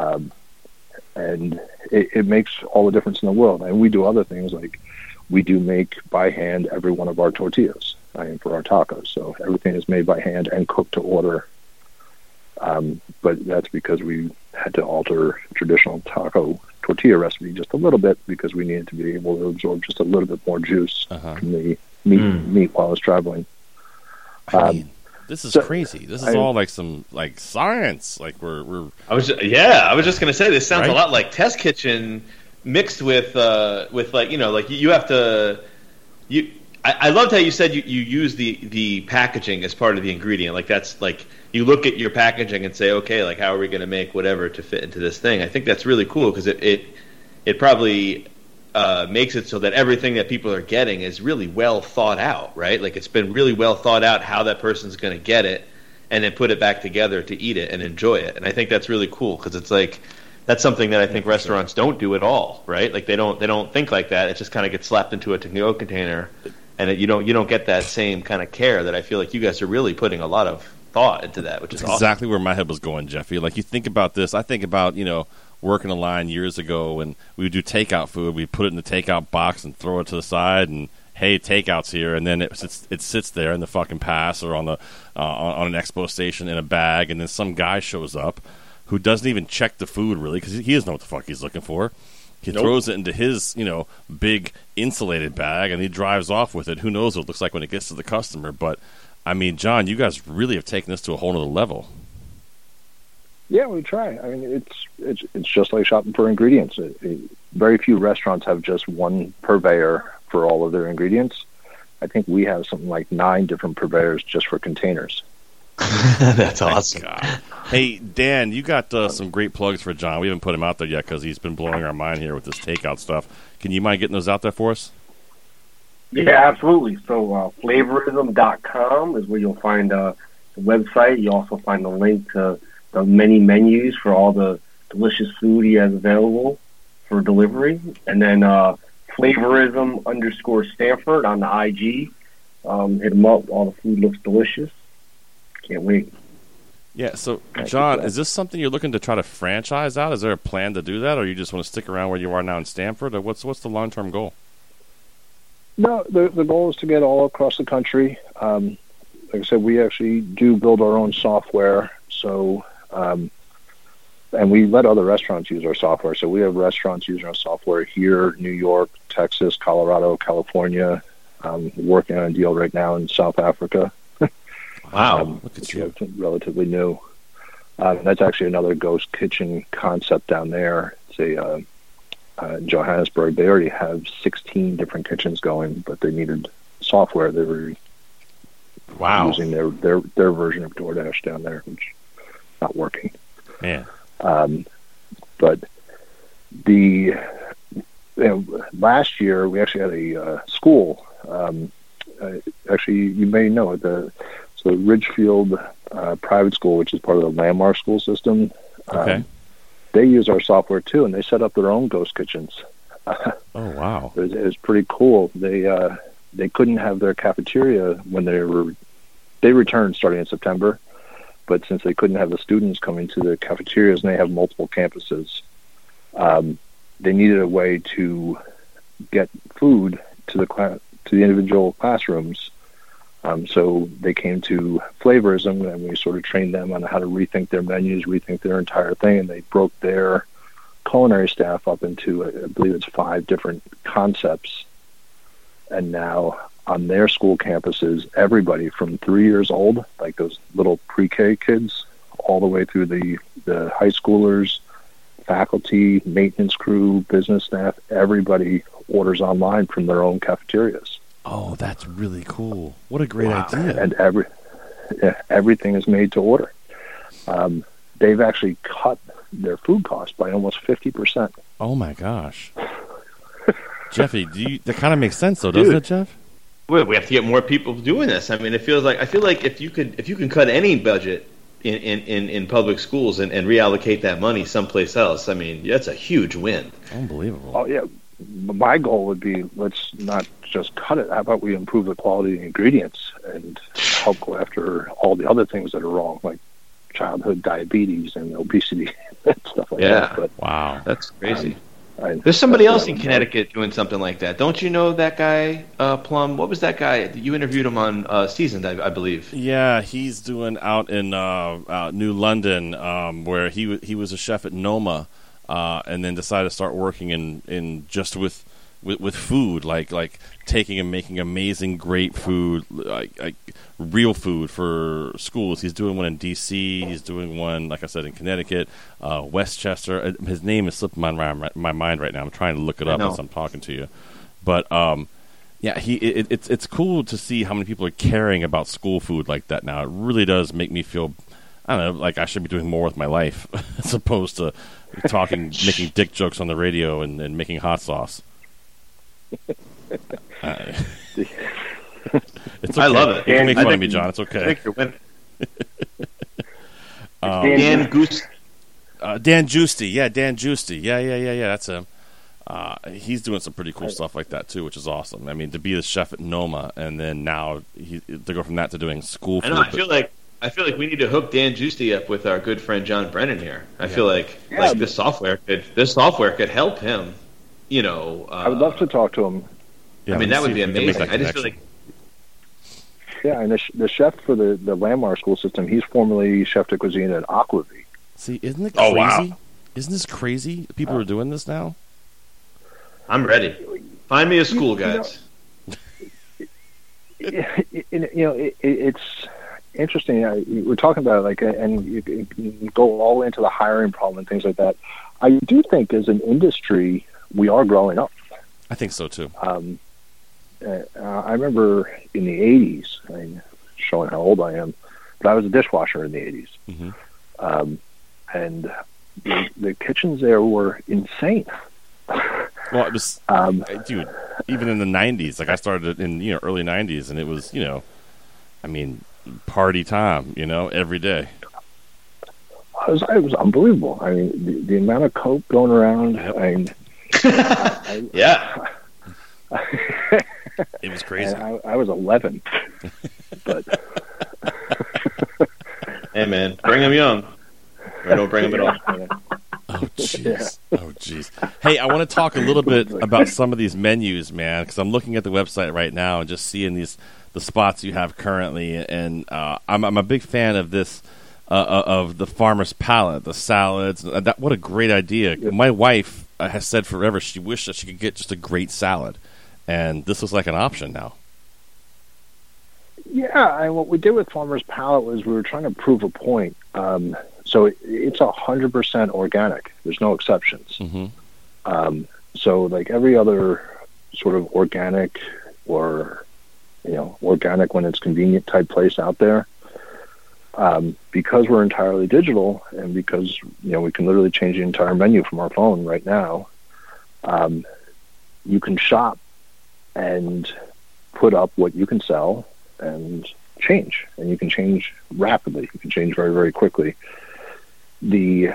And it makes all the difference in the world. And we do other things, like we do make by hand every one of our tortillas for our tacos. So everything is made by hand and cooked to order. But that's because we had to alter traditional taco tortilla recipe just a little bit because we needed to be able to absorb just a little bit more juice from the meat while it's traveling. This is crazy. This is all like some like science. Like we're. I was just gonna say this sounds a lot like Test Kitchen mixed with like you have to. I loved how you said you use the packaging as part of the ingredient. Like that's like you look at your packaging and say, okay, like how are we going to make whatever to fit into this thing? I think that's really cool because it it probably makes it so that everything that people are getting is really well thought out, right? Like it's been really well thought out how that person's going to get it, and then put it back together to eat it and enjoy it. And I think that's really cool because it's like that's something that I think restaurants don't do at all, right? Like they don't think like that. It just kind of gets slapped into a to-go container, and you don't get that same kind of care that I feel like you guys are really putting a lot of thought into that, which is awesome. Exactly where my head was going, Jeffy. Like you think about this, I think about working a line years ago, and we would do takeout food. We put it in the takeout box and throw it to the side, and hey, takeout's here, and then it sits there in the fucking pass or on an expo station in a bag, and then some guy shows up who doesn't even check the food really because he doesn't know what the fuck he's looking for. He throws it into his big insulated bag, and he drives off with it. Who knows what it looks like when it gets to the customer? But I mean, John, you guys really have taken this to a whole other level. Yeah, we try. I mean, it's just like shopping for ingredients. Very few restaurants have just one purveyor for all of their ingredients. I think we have something like 9 different purveyors just for containers. That's awesome. Hey, Dan, you got some great plugs for John. We haven't put him out there yet because he's been blowing our mind here with this takeout stuff. Can you mind getting those out there for us? Yeah, absolutely. So flavorism.com is where you'll find the website. You also find the link to the many menus for all the delicious food he has available for delivery. And then flavorism_Stanford on the IG. Hit him up. All the food looks delicious. Can't wait. Yeah, so John, is this something you're looking to try to franchise out? Is there a plan to do that, or you just want to stick around where you are now in Stanford, or what's the long-term goal? No, the goal is to get all across the country. Like I said, we actually do build our own software, so and we let other restaurants use our software. So we have restaurants using our software here, New York, Texas, Colorado, California. Working on a deal right now in South Africa. Wow, look at you! Relatively new. That's actually another ghost kitchen concept down there. It's in Johannesburg. They already have 16 different kitchens going, but they needed software. They were using their version of DoorDash down there, which is not working. Yeah. But last year we actually had a school. Actually, you may know it. So Ridgefield Private School, which is part of the Landmark school system, okay. They use our software too, and they set up their own ghost kitchens. Oh wow! It was pretty cool. They couldn't have their cafeteria when they returned starting in September, but since they couldn't have the students coming to the cafeterias, and they have multiple campuses, they needed a way to get food to the individual classrooms. So they came to Flavorism, and we sort of trained them on how to rethink their menus, rethink their entire thing, and they broke their culinary staff up into, I believe it's 5 different concepts. And now on their school campuses, everybody from 3 years old, like those little pre-K kids, all the way through the high schoolers, faculty, maintenance crew, business staff, everybody orders online from their own cafeterias. Oh, that's really cool. What a great idea. And everything is made to order. They've actually cut their food costs by almost 50%. Oh, my gosh. Jeffy, that kind of makes sense, though, doesn't it, Jeff? Well, we have to get more people doing this. I mean, I feel like if you can cut any budget in public schools and reallocate that money someplace else, I mean, that's a huge win. Unbelievable. Oh, yeah. My goal would be, let's not just cut it. How about we improve the quality of the ingredients and help go after all the other things that are wrong, like childhood diabetes and obesity and stuff like that. But, wow, that's crazy. There's somebody else in Connecticut doing something like that. Don't you know that guy, Plum? What was that guy? You interviewed him on Seasoned, I believe. Yeah, he's doing out in New London, where he was a chef at Noma. And then decided to start working in just with food, like taking and making amazing, great food, like real food for schools. He's doing one in D.C. He's doing one, like I said, in Connecticut, Westchester. His name is slipping my mind right now. I'm trying to look it up as I'm talking to you. But yeah, it's cool to see how many people are caring about school food like that now. It really does make me feel. I don't know, like I should be doing more with my life as opposed to making dick jokes on the radio and making hot sauce. It's okay. I love it. You can make fun of me, John. It's okay. I think you're winning. Dan Goose. Dan Giusti. Yeah, Dan Giusti. Yeah. That's him. He's doing some pretty cool stuff like that too, which is awesome. I mean, to be the chef at Noma, and then now to go from that to doing school food. I know. I feel like we need to hook Dan Giusti up with our good friend John Brennan here. I feel like this software could help him. You know, I would love to talk to him. Yeah, I mean, that would be amazing. I just feel like. Yeah, and the chef for the Landmark school system, he's formerly chef de cuisine at Aquavie. See, isn't it crazy? Oh, wow. Isn't this crazy? People are doing this now. I'm ready. Find me a school, guys. It's interesting. We're talking about and you can go all into the hiring problem and things like that. I do think as an industry, we are growing up. I think so too. I remember in the 80s, I mean, showing how old I am, but I was a dishwasher in the 80s. Mm-hmm. And the kitchens there were insane. Well, it was, dude, even in the 90s, like I started in, early 90s, and it was, I mean, party time, every day. It was unbelievable. I mean, the amount of coke going around. Yep. I mean, yeah. It was crazy. I was 11. But hey, man, bring them young. Or don't bring them at all. Oh, jeez. Oh, jeez. Hey, I want to talk a little bit about some of these menus, man, because I'm looking at the website right now and just seeing the spots you have currently, and I'm a big fan of this, of the Farmer's Palette, the salads. What a great idea. My wife has said forever she wished that she could get just a great salad, and this looks like an option now. Yeah, and what we did with Farmer's Palette was we were trying to prove a point. So it's 100% organic. There's no exceptions. Mm-hmm. So like every other sort of organic or, organic when it's convenient type place out there, because we're entirely digital and because, we can literally change the entire menu from our phone right now, you can shop and put up what you can sell and change. And you can change rapidly. You can change very, very quickly. The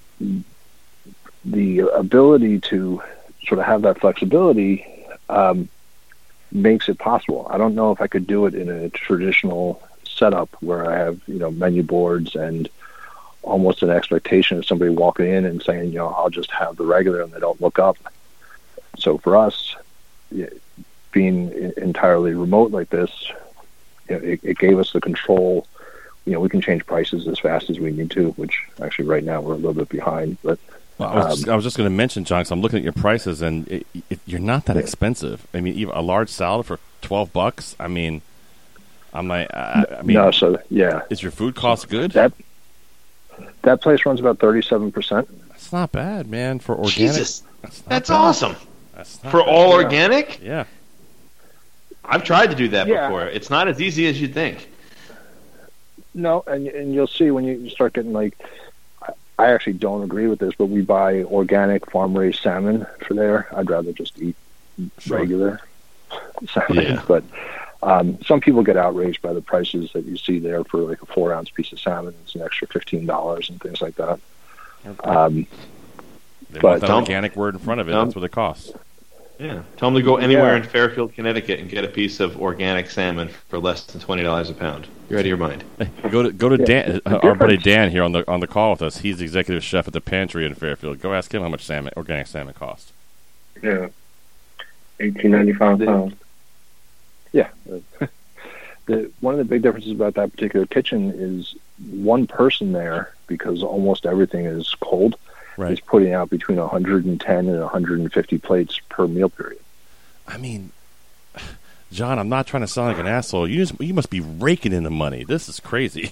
ability to sort of have that flexibility makes it possible. I don't know if I could do it in a traditional setup where I have menu boards and almost an expectation of somebody walking in and saying I'll just have the regular and they don't look up. So for us, being entirely remote like this, it gave us the control. We can change prices as fast as we need to, which actually right now we're a little bit behind. But I was just going to mention, John, because I'm looking at your prices, and you're not that expensive. I mean, even a large salad for $12. I mean, I'm like, no. So yeah, is your food cost good? That place runs about 37%. That's not bad, man, for organic. Jesus, that's awesome. For all organic? Yeah. I've tried to do that before. It's not as easy as you'd think. No, and you'll see when you start getting I actually don't agree with this, but we buy organic farm-raised salmon for there. I'd rather just eat regular salmon. Yeah. But some people get outraged by the prices that you see there for like a 4-ounce piece of salmon. It's an extra $15 and things like that. They want that organic word in front of it. That's what it costs. Yeah. Tell them to go anywhere in Fairfield, Connecticut, and get a piece of organic salmon for less than $20 a pound. You're out of your mind. Hey, go to Dan, our buddy Dan here on the call with us. He's the executive chef at the Pantry in Fairfield. Go ask him how much organic salmon costs. Yeah, $18.95 pounds. Yeah. One of the big differences about that particular kitchen is one person there, because almost everything is cold. Right. Is putting out between 110 and 150 plates per meal period. I mean, John, I'm not trying to sound like an asshole. You must be raking in the money. This is crazy.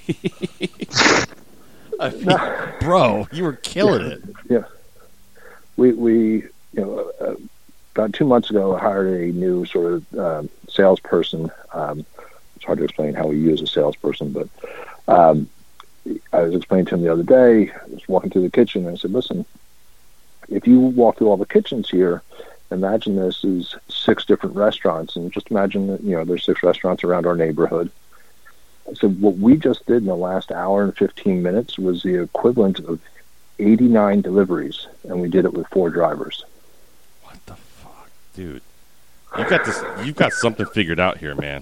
I mean, bro, you were killing it. Yeah. We about 2 months ago, I hired a new sort of salesperson. It's hard to explain how we use a salesperson, but I was explaining to him the other day, I was walking through the kitchen, and I said, listen, if you walk through all the kitchens here, imagine this is 6 different restaurants, and just imagine that, there's 6 restaurants around our neighborhood. I said, what we just did in the last hour and 15 minutes was the equivalent of 89 deliveries, and we did it with 4 drivers. What the fuck, dude? You've got something figured out here, man.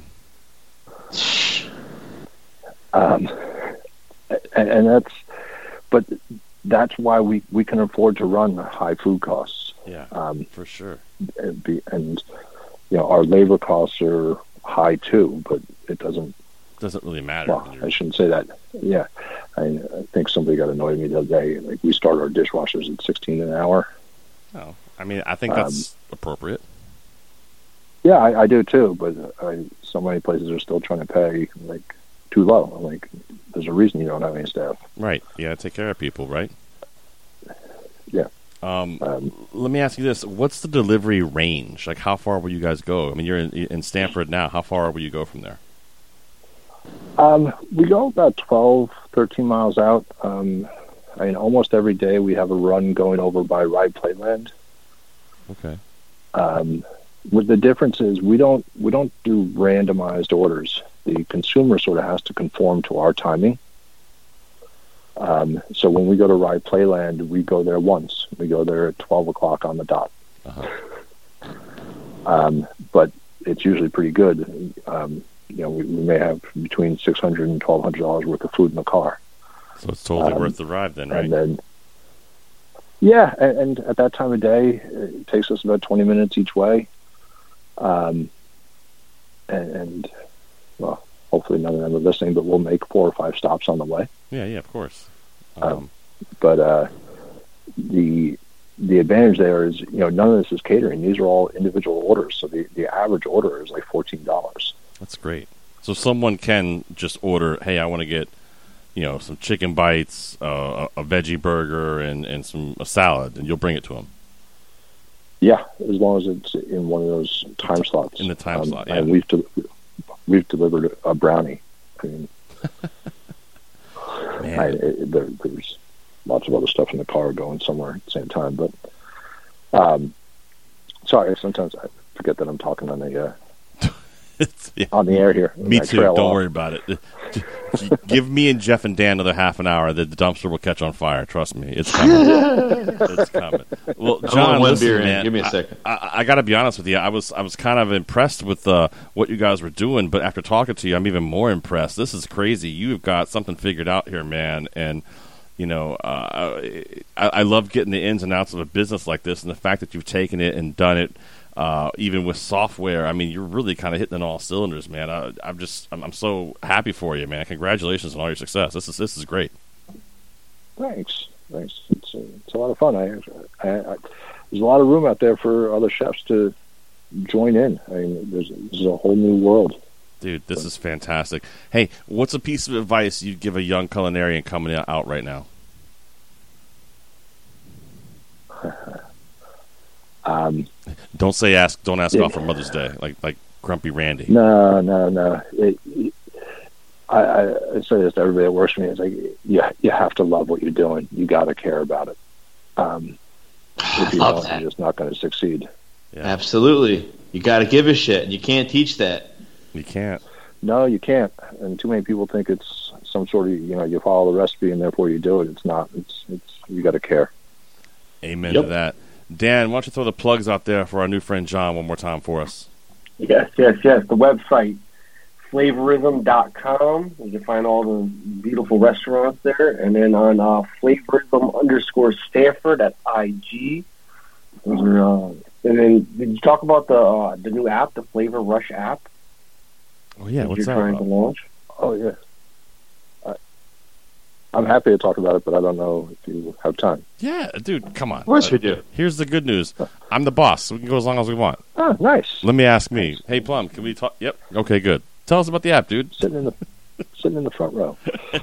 And that's why we can afford to run high food costs. Yeah, for sure. And our labor costs are high too, but it doesn't really matter. Well, I shouldn't say that. Yeah, I think somebody got annoyed at me the other day. Like, we start our dishwashers at $16 an hour. Oh, I mean, I think that's appropriate. Yeah, I do too. But so many places are still trying to pay like too low. Like, there's a reason you don't have any staff. Right. You got to take care of people, right? Yeah. Let me ask you this: what's the delivery range? Like, how far will you guys go? I mean, you're in Stanford now. How far will you go from there? We go about 12, 13 miles out. I mean, almost every day we have a run going over by Rye Playland. Okay. What the difference is, we don't do randomized orders. The consumer sort of has to conform to our timing. So when we go to Rye Playland, we go there once. We go there at 12 o'clock on the dot. But it's usually pretty good. We may have between $600 and $1,200 worth of food in the car. So it's totally worth the ride then, right? And then, yeah, and at that time of day, it takes us about 20 minutes each way. And well, hopefully none of them are listening, but we'll make 4 or 5 stops on the way. Yeah, of course. But the advantage there is, none of this is catering. These are all individual orders. So the average order is like $14. That's great. So someone can just order, hey, I want to get, some chicken bites, a veggie burger, and a salad, and you'll bring it to them. Yeah, as long as it's in one of those time slots. In the time slot, yeah. And we've delivered a brownie. I mean, there's lots of other stuff in the car going somewhere at the same time. But sorry, sometimes I forget that I'm talking on the on the air here. Me too. Don't worry about it. Give me and Jeff and Dan another half an hour. The dumpster will catch on fire. Trust me, it's coming. It's coming. Well, John, listen, man. Give me a second. I got to be honest with you. I was kind of impressed with what you guys were doing, but after talking to you, I'm even more impressed. This is crazy. You've got something figured out here, man, and. I love getting the ins and outs of a business like this, and the fact that you've taken it and done it, even with software. I mean, you're really kind of hitting on all cylinders, man. I'm so happy for you, man. Congratulations on all your success. This is great. Thanks. It's a lot of fun. There's a lot of room out there for other chefs to join in. I mean, this is a whole new world. Dude, this is fantastic. Hey, what's a piece of advice you'd give a young culinarian coming out right now? Don't ask off for Mother's Day, like Grumpy Randy. No. I say this to everybody that works for me. It's like, you have to love what you're doing. You got to care about it. If you don't, you're just not going to succeed. Yeah. Absolutely. You got to give a shit. You can't teach that. You can't. No, you can't. And too many people think it's some sort of, you follow the recipe and therefore you do it. It's not. It's you got to care. Amen to that. Dan, why don't you throw the plugs out there for our new friend John one more time for us? Yes. The website, flavorism.com. You can find all the beautiful restaurants there. And then on flavorism_Stanford at IG. And then did you talk about the new app, the Flavor Rush app? Oh yeah, what's that? You're trying to launch? Oh yeah. I'm happy to talk about it, but I don't know if you have time. Yeah, dude, come on. Of course we do. Here's the good news. I'm the boss, so we can go as long as we want. Oh, nice. Let me ask me. Hey, Plum, can we talk? Yep. Okay, good. Tell us about the app, dude. Sitting in the front row.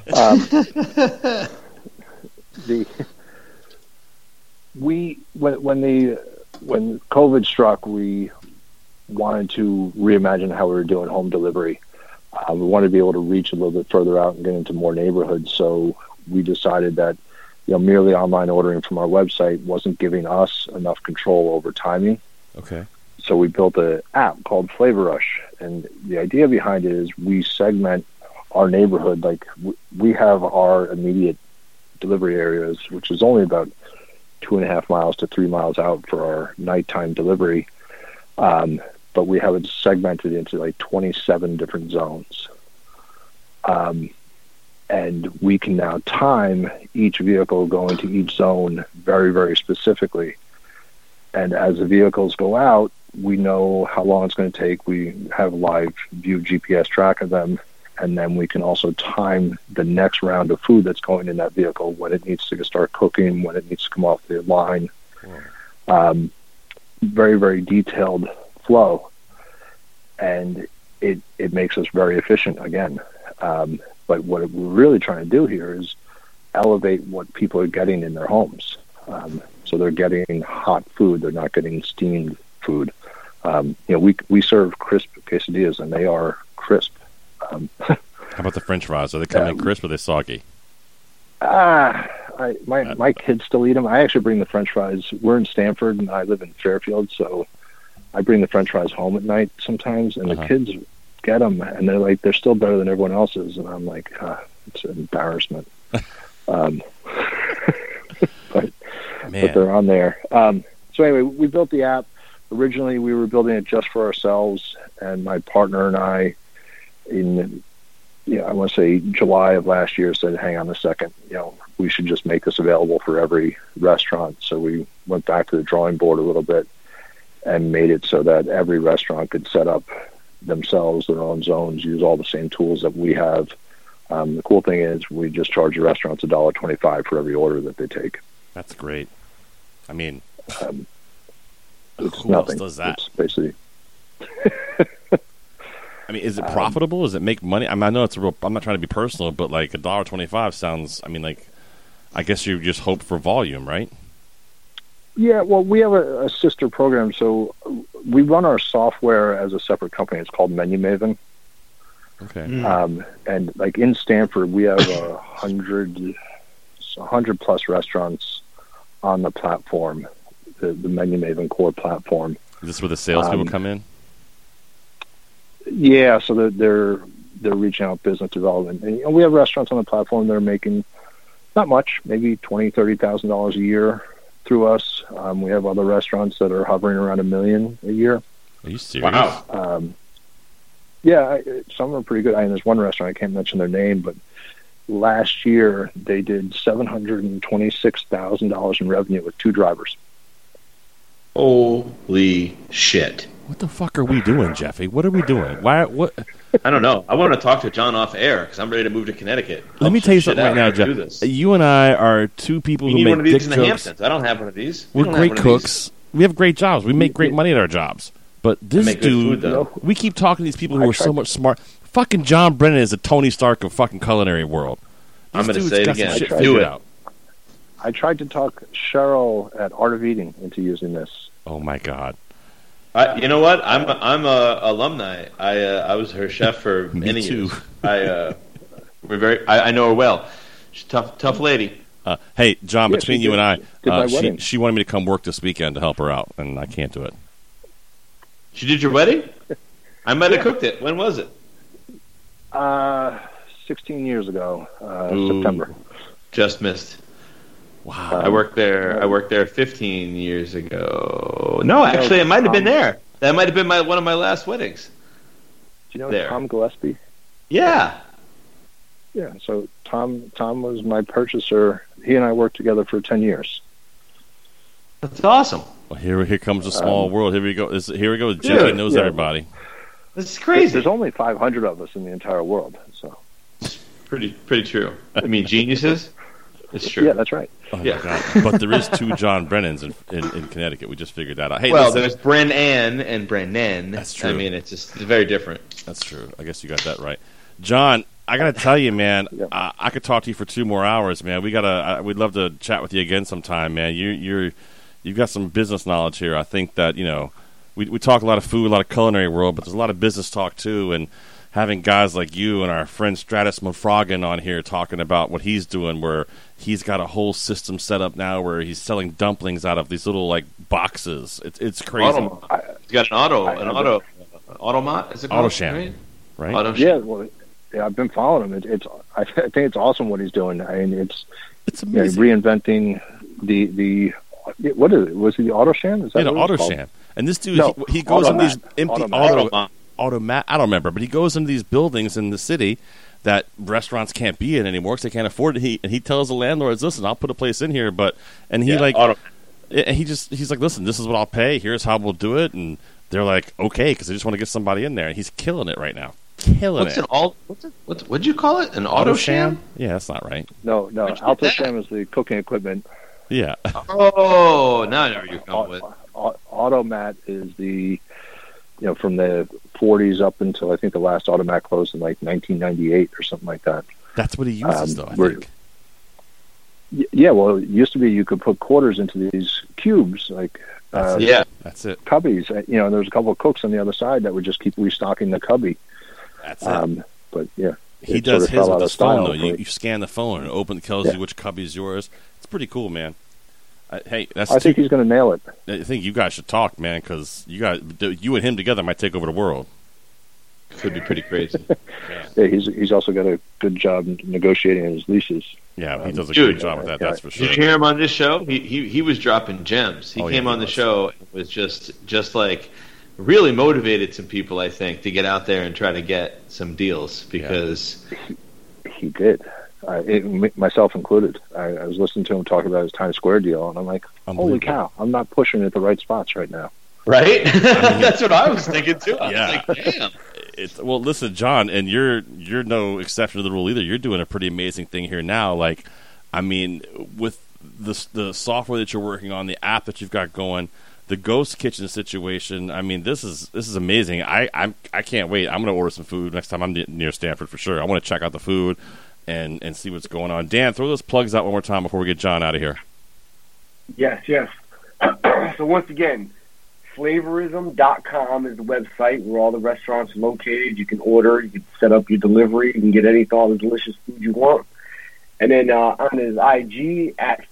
When COVID struck, we wanted to reimagine how we were doing home delivery. We wanted to be able to reach a little bit further out and get into more neighborhoods. So we decided that, merely online ordering from our website wasn't giving us enough control over timing. Okay. So we built an app called Flavor Rush. And the idea behind it is we segment our neighborhood. Like we have our immediate delivery areas, which is only about 2.5 miles to 3 miles out for our nighttime delivery. But we have it segmented into like 27 different zones. And we can now time each vehicle going to each zone very, very specifically. And as the vehicles go out, we know how long it's going to take. We have live view GPS track of them. And then we can also time the next round of food that's going in that vehicle, when it needs to start cooking, when it needs to come off the line. Very, very detailed flow. And it makes us very efficient again. But what we're really trying to do here is elevate what people are getting in their homes. So they're getting hot food. They're not getting steamed food. We serve crisp quesadillas, and they are crisp. How about the French fries? Are they coming crisp or are they soggy? My kids still eat them. I actually bring the French fries. We're in Stanford, and I live in Fairfield, so I bring the French fries home at night sometimes, and the kids get them, and they're still better than everyone else's, and I'm like, it's an embarrassment. But they're on there. So anyway, we built the app. Originally, we were building it just for ourselves, and my partner and I, I want to say July of last year, said, hang on a second, we should just make this available for every restaurant. So we went back to the drawing board a little bit and made it so that every restaurant could set up themselves their own zones, use all the same tools that we have. The cool thing is we just charge the restaurants $1.25 for every order that they take. That's great. I mean, it's who nothing. else does that? It's basically. I mean, is it profitable? Does it make money? I mean, I know it's I'm not trying to be personal, but like $1.25 sounds. I mean, like, I guess you just hope for volume, right? Yeah, well, we have a sister program, so we run our software as a separate company. It's called Menu Maven. Okay. And like in Stanford, we have 100 plus restaurants on the platform, the Menu Maven core platform. Is this where the sales people come in? Yeah, so they're reaching out business development, and we have restaurants on the platform that are making not much, maybe $20,000-$30,000 a year through us. We have other restaurants that are hovering around $1 million a year. Are you serious? Wow. Yeah, some are pretty good. There's one restaurant, I can't mention their name, but last year they did $726,000 in revenue with 2 drivers. Holy shit. What the fuck are we doing, Jeffy? What are we doing? Why? What? I don't know. I want to talk to John off air because I'm ready to move to Connecticut. Let me tell you something right now, Jeff. You and I are two people who need make one of these dick in the jokes. Hamptons. I don't have one of these. We're great cooks. We have great jobs. We make great money at our jobs. But this dude, we keep talking to these people who are so much smart. Fucking John Brennan is a Tony Stark of fucking culinary world. I'm going to say it again. Do it. I tried to talk Cheryl at Art of Eating into using this. Oh my God. You know what? I'm a alumni. I was her chef for many years. I know her well. She's tough lady. Hey, John, between you and I, she wanted me to come work this weekend to help her out, and I can't do it. She did your wedding? I might have cooked it. When was it? 16 years ago, September. Just missed. Wow. I worked there 15 years ago. No, actually, it might have been there. That might have been one of my last weddings. Do you know Tom Gillespie? Yeah. Yeah, so Tom was my purchaser. He and I worked together for 10 years. That's awesome. Well, here comes a small world. Here we go. Jeffy knows everybody. This is crazy. There's only 500 of us in the entire world, so pretty true. I mean, geniuses. It's true. Yeah, that's right. Oh, yeah, God. But there is 2 John Brennans in Connecticut. We just figured that out. Hey, there's Brennan and Brennan. That's true. I mean, it's very different. That's true. I guess you got that right, John. I gotta tell you, man. I could talk to you for 2 more hours, man. We'd love to chat with you again sometime, man. You've got some business knowledge here. I think that we talk a lot of food, a lot of culinary world, but there's a lot of business talk too. And having guys like you and our friend Stratus Mofrogan on here talking about what he's doing, where he's got a whole system set up now where he's selling dumplings out of these little like boxes. It's crazy. He's got an automat. Is it called? Autosham, right? Autosham. Yeah, well, yeah, I've been following him. I think it's awesome what he's doing. I mean, it's amazing. Reinventing the what is it? Was it the Autosham? Is that an Autosham? And this dude, he goes in these empty automat. I don't remember, but he goes into these buildings in the city that restaurants can't be in anymore because they can't afford it. And he tells the landlords, "Listen, I'll put a place in here," he's like, "Listen, this is what I'll pay. Here's how we'll do it." And they're like, "Okay," because they just want to get somebody in there. And he's killing it right now. What'd you call it? An Autosham? Yeah, that's not right. No. Autosham is the cooking equipment. Yeah. Oh, now I know what you're going with. Automat is the, from the 40s up until I think the last Automat closed in like 1998 or something like that. That's what he uses, though, I think. Yeah, well, it used to be you could put quarters into these cubes, like that's it. Cubbies. There was a couple of cooks on the other side that would just keep restocking the cubby. That's it. But yeah, he does his with his phone though. You scan the phone and it tells you which cubby is yours. It's pretty cool, man. Hey, I think he's going to nail it. I think you guys should talk, man, because you and him together might take over the world. Could be pretty crazy. Yeah, he's also got a good job negotiating his leases. Yeah, he does a good job with that. That's for sure. Did you hear him on this show? He was dropping gems. He came on the show and was just like really motivated some people, I think, to get out there and try to get some deals because he did. Myself included. I was listening to him talk about his Times Square deal, and I'm like, holy cow, I'm not pushing at the right spots right now. Right? That's what I was thinking, too. I was like, damn. Well, listen, John, and you're no exception to the rule either. You're doing a pretty amazing thing here now. Like, I mean, with the software that you're working on, the app that you've got going, the ghost kitchen situation. I mean, this is amazing. I can't wait. I'm going to order some food next time I'm near Stanford for sure. I want to check out the food and see what's going on. Dan, throw those plugs out one more time before we get John out of here. Yes. So once again, Flavorism.com is the website where all the restaurants are located. You can order, you can set up your delivery, you can get all the delicious food you want. And then on his IG at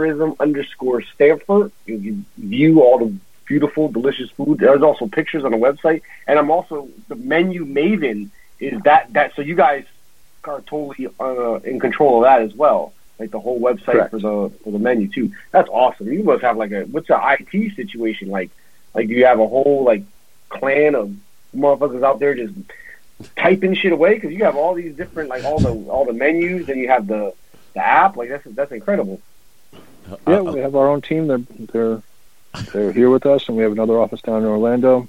Flavorism_Stanford, you can view all the beautiful, delicious food. There's also pictures on the website. And I'm also, the menu maven is that so you guys are totally in control of that as well. Like the whole website Correct. for the menu too. That's awesome. You must have what's the IT situation like? Like, do you have a whole clan of motherfuckers out there just typing shit away? Because you have all these different all the menus, and you have the app. Like that's incredible. Yeah, we have our own team. They're here with us, and we have another office down in Orlando.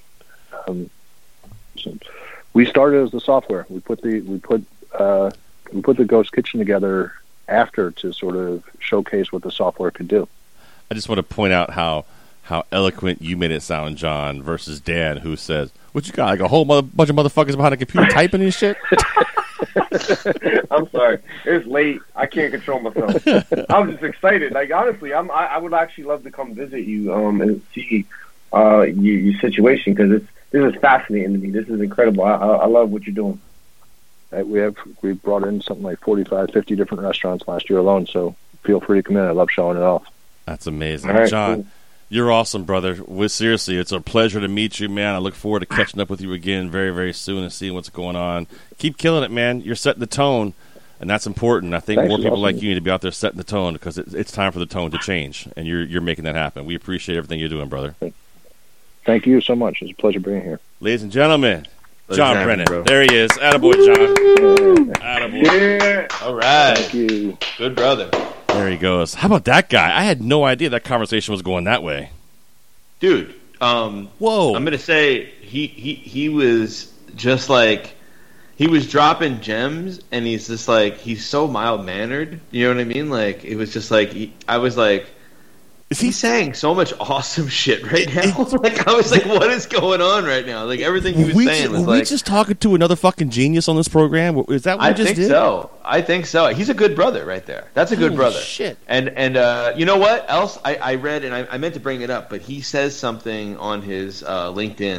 So we started as the software. We put the Ghost Kitchen together after to sort of showcase what the software could do. I just want to point out how eloquent you made it sound, John, versus Dan, who says, "What you got? Like a whole bunch of motherfuckers behind a computer typing and shit." I'm sorry, it's late. I can't control myself. I'm just excited. Like honestly, I would actually love to come visit you and see your situation because this is fascinating to me. This is incredible. I love what you're doing. We brought in something like 45, 50 different restaurants last year alone. So feel free to come in. I love showing it off. That's amazing, All right, John. cool. You're awesome, brother. Seriously, it's a pleasure to meet you, man. I look forward to catching up with you again very, very soon and seeing what's going on. Keep killing it, man. You're setting the tone, and that's important. I think Thanks, more people awesome. like you need to be out there setting the tone because it's time for the tone to change, and you're making that happen. We appreciate everything you're doing, brother. Thank you so much. It's a pleasure being here. Ladies and gentlemen, Pleasure John having you, Brennan. bro. There he is. Attaboy, John. Attaboy. Yeah. All right. Thank you. Good brother. There he goes. How about that guy? I had no idea that conversation was going that way. Dude, whoa! I'm gonna say he was just like he was dropping gems, and he's just like he's so mild mannered. You know what I mean? Like it was just like I was like, is he saying so much awesome shit right now? Like I was like, what is going on right now? Like everything he was saying was were we like. just talking to another fucking genius on this program? Is that what I we just think did? so. I think so. He's a good brother right there. That's a good Holy brother. shit. And you know what else? I read, and I meant to bring it up, but he says something on his LinkedIn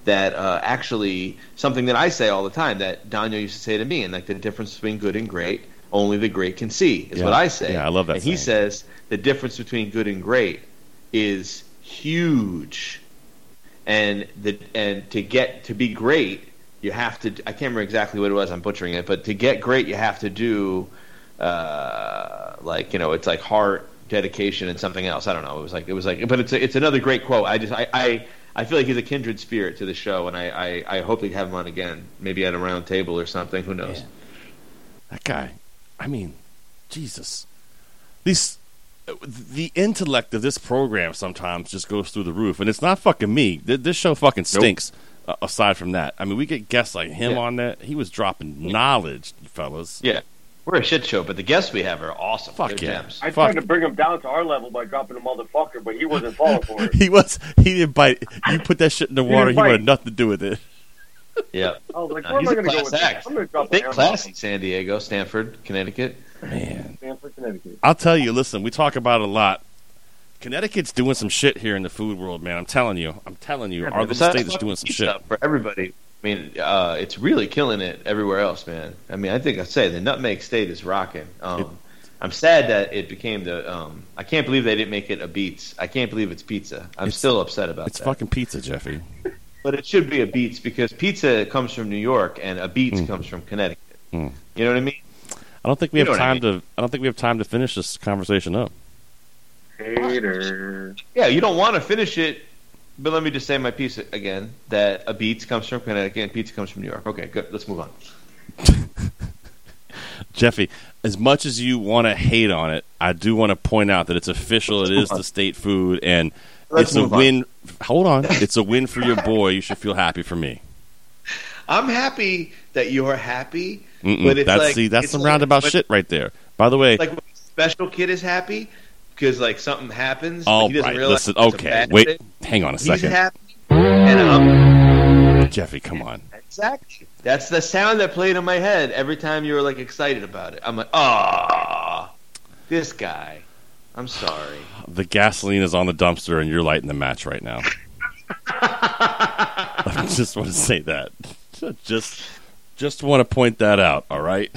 that actually something that I say all the time that Daniel used to say to me, and like the difference between good and great, only the great can see, is what I say. Yeah, I love that. And he says the difference between good and great is huge, and to be great, you have to. I can't remember exactly what it was. I'm butchering it, but to get great, you have to do it's like heart, dedication, and something else. I don't know. It was like, but it's another great quote. I feel like he's a kindred spirit to the show, and I hope they have him on again, maybe at a round table or something. Who knows? Yeah. That guy, I mean, Jesus. The intellect of this program sometimes just goes through the roof, and it's not fucking me. This show fucking stinks. Nope. Aside from that, I mean, we get guests like him on that. He was dropping knowledge, fellas. Yeah. We're a shit show, but the guests we have are awesome. Fuck yeah. Gems. I tried to bring him down to our level by dropping a motherfucker, but he wasn't falling for it. He didn't bite. You put that shit in the water, he wanted nothing to do with it. Yeah. I was like, where am I going to go with that? I'm going to drop big classy San Diego, Stanford, Connecticut. Man. Stanford, Connecticut. I'll tell you, listen, we talk about it a lot. Connecticut's doing some shit here in the food world, man. I'm telling you. Yeah, our little state is doing some shit. For everybody. I mean, it's really killing it everywhere else, man. I mean, I think I'd say the Nutmeg State is rocking. I'm sad that it became the. I can't believe they didn't make it a Beats. I can't believe it's pizza. I'm still upset about that. It's fucking pizza, Jeffy. But it should be a Beats because pizza comes from New York and a Beats comes from Connecticut. You know what I mean? I don't think we have time to. I don't think we have time to finish this conversation up. Hater. Yeah, you don't want to finish it. But let me just say my piece again, that a Beats comes from Connecticut and pizza comes from New York. Okay, good. Let's move on. Jeffy, as much as you want to hate on it, I do want to point out that it's official. It is the state food, and it's a win. Hold on. It's a win for your boy. You should feel happy for me. I'm happy that you're happy, but it's that's some roundabout shit right there. By the way, like when a special kid is happy because like something happens. Oh, he doesn't right. realize Listen, okay, wait, hang on a second. He's happy, and Jeffy, come on. Exactly. That's the sound that played in my head every time you were like excited about it. I'm like, ah, this guy. I'm sorry. The gasoline is on the dumpster, and you're lighting the match right now. I just want to say that. Just want to point that out. All right.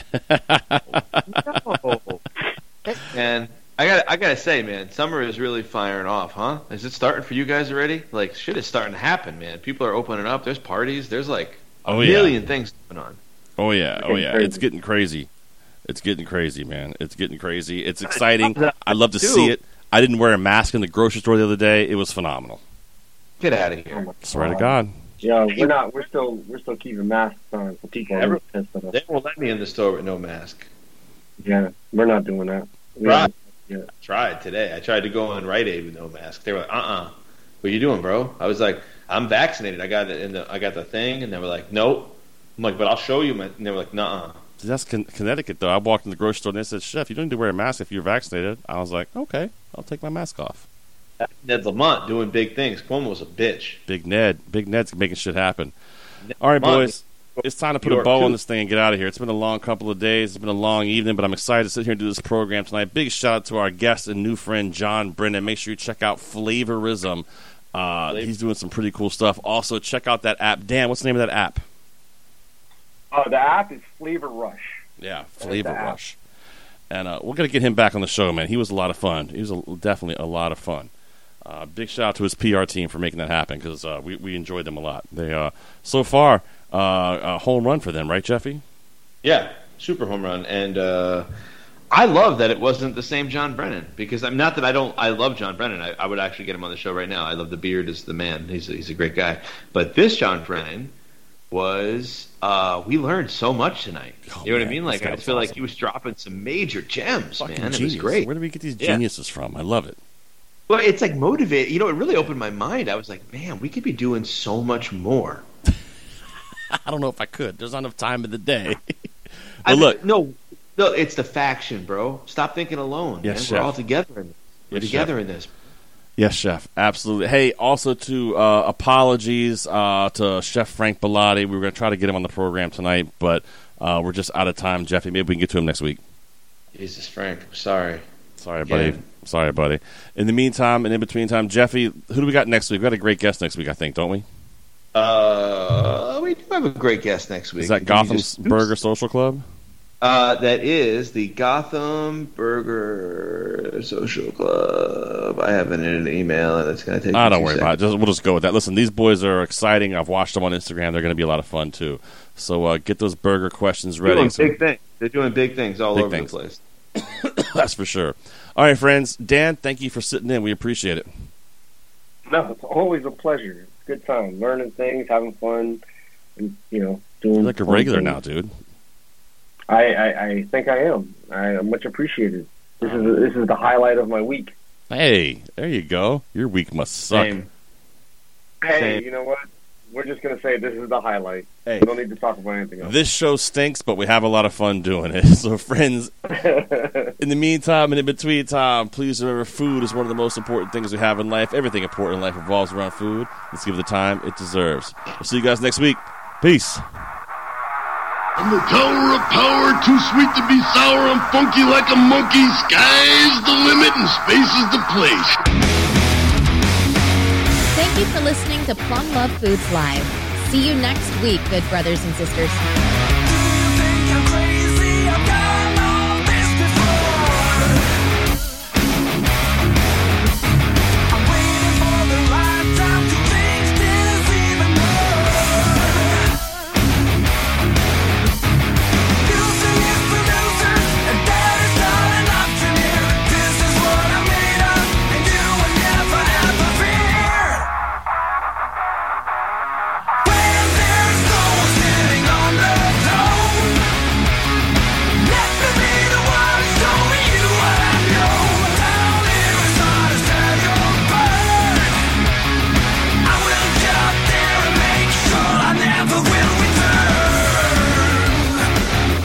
No. And I gotta say, man, summer is really firing off, huh? Is it starting for you guys already? Like, shit is starting to happen, man. People are opening up. There's parties. There's like a million things going on. Oh yeah. It's getting crazy. It's getting crazy, man. It's getting crazy. It's exciting. I love to see it. I didn't wear a mask in the grocery store the other day. It was phenomenal. Get out of here! Swear to God. Yeah, we're still keeping masks on for people. They won't let me in the store with no mask. Yeah, we're not doing that. I tried today. I tried to go on Rite Aid with no mask. They were like, what are you doing, bro? I was like, I'm vaccinated. I got the thing, and they were like, nope. I'm like, but I'll show you. And they were like, nuh-uh. That's Connecticut, though. I walked in the grocery store, and they said, Chef, you don't need to wear a mask if you're vaccinated. I was like, okay, I'll take my mask off. Ned Lamont doing big things. Cuomo's a bitch. Big Ned's making shit happen. All right, boys. It's time to put a bow on this thing and get out of here. It's been a long couple of days. It's been a long evening, but I'm excited to sit here and do this program tonight. Big shout out to our guest and new friend, John Brennan. Make sure you check out Flavorism. He's doing some pretty cool stuff. Also, check out that app. Dan, what's the name of that app? The app is Flavor Rush. Yeah, Flavor Rush. And we're going to get him back on the show, man. He was a lot of fun. He was definitely a lot of fun. Big shout out to his PR team for making that happen because we enjoyed them a lot. They so far a home run for them, right, Jeffy? Yeah, super home run. And I love that it wasn't the same John Brennan because I'm not that I love John Brennan. I would actually get him on the show right now. I love the beard as the man. He's a great guy. But this John Brennan was we learned so much tonight. You know what I mean? Like I feel like he was dropping some major gems, fucking man. Genius. It was great. Where do we get these geniuses from? I love it. Well, it's like motivated. You know, it really opened my mind. I was like, man, we could be doing so much more. I don't know if I could. There's not enough time in the day. But no, it's the faction, bro. Stop thinking alone. Yes, man. Chef. We're all together in this. We're together in this. Yes, Chef. Absolutely. Hey, also to apologies to Chef Frank Bellotti. We were going to try to get him on the program tonight, but we're just out of time. Jeffy, maybe we can get to him next week. Jesus, Frank. I'm sorry. Sorry, buddy. Sorry, buddy. In the meantime and in between time, Jeffy, who do we got next week? We got a great guest next week, I think, don't we? We do have a great guest next week. Is that Gotham's Burger Social Club? That is the Gotham Burger Social Club. I have it in an email, and it's going to take. Don't worry about it. We'll just go with that. Listen, these boys are exciting. I've watched them on Instagram. They're going to be a lot of fun too. So get those burger questions ready. They're doing big things all over the place. That's for sure. All right, friends. Dan, thank you for sitting in. We appreciate it. No, it's always a pleasure. It's a good time, learning things, having fun, and doing. You're like a regular things. now, dude. I think I am. I am much appreciated. This is the highlight of my week. Hey, there you go. Your week must suck. Hey, you know what? We're just going to say this is the highlight. Hey. We don't need to talk about anything else. This show stinks, but we have a lot of fun doing it. So, friends, in the meantime and in between time, please remember food is one of the most important things we have in life. Everything important in life revolves around food. Let's give it the time it deserves. We'll see you guys next week. Peace. From the tower of power, too sweet to be sour, I'm funky like a monkey. Sky's the limit and space is the place. Thank you for listening to Plum Love Foods Live. See you next week, good brothers and sisters.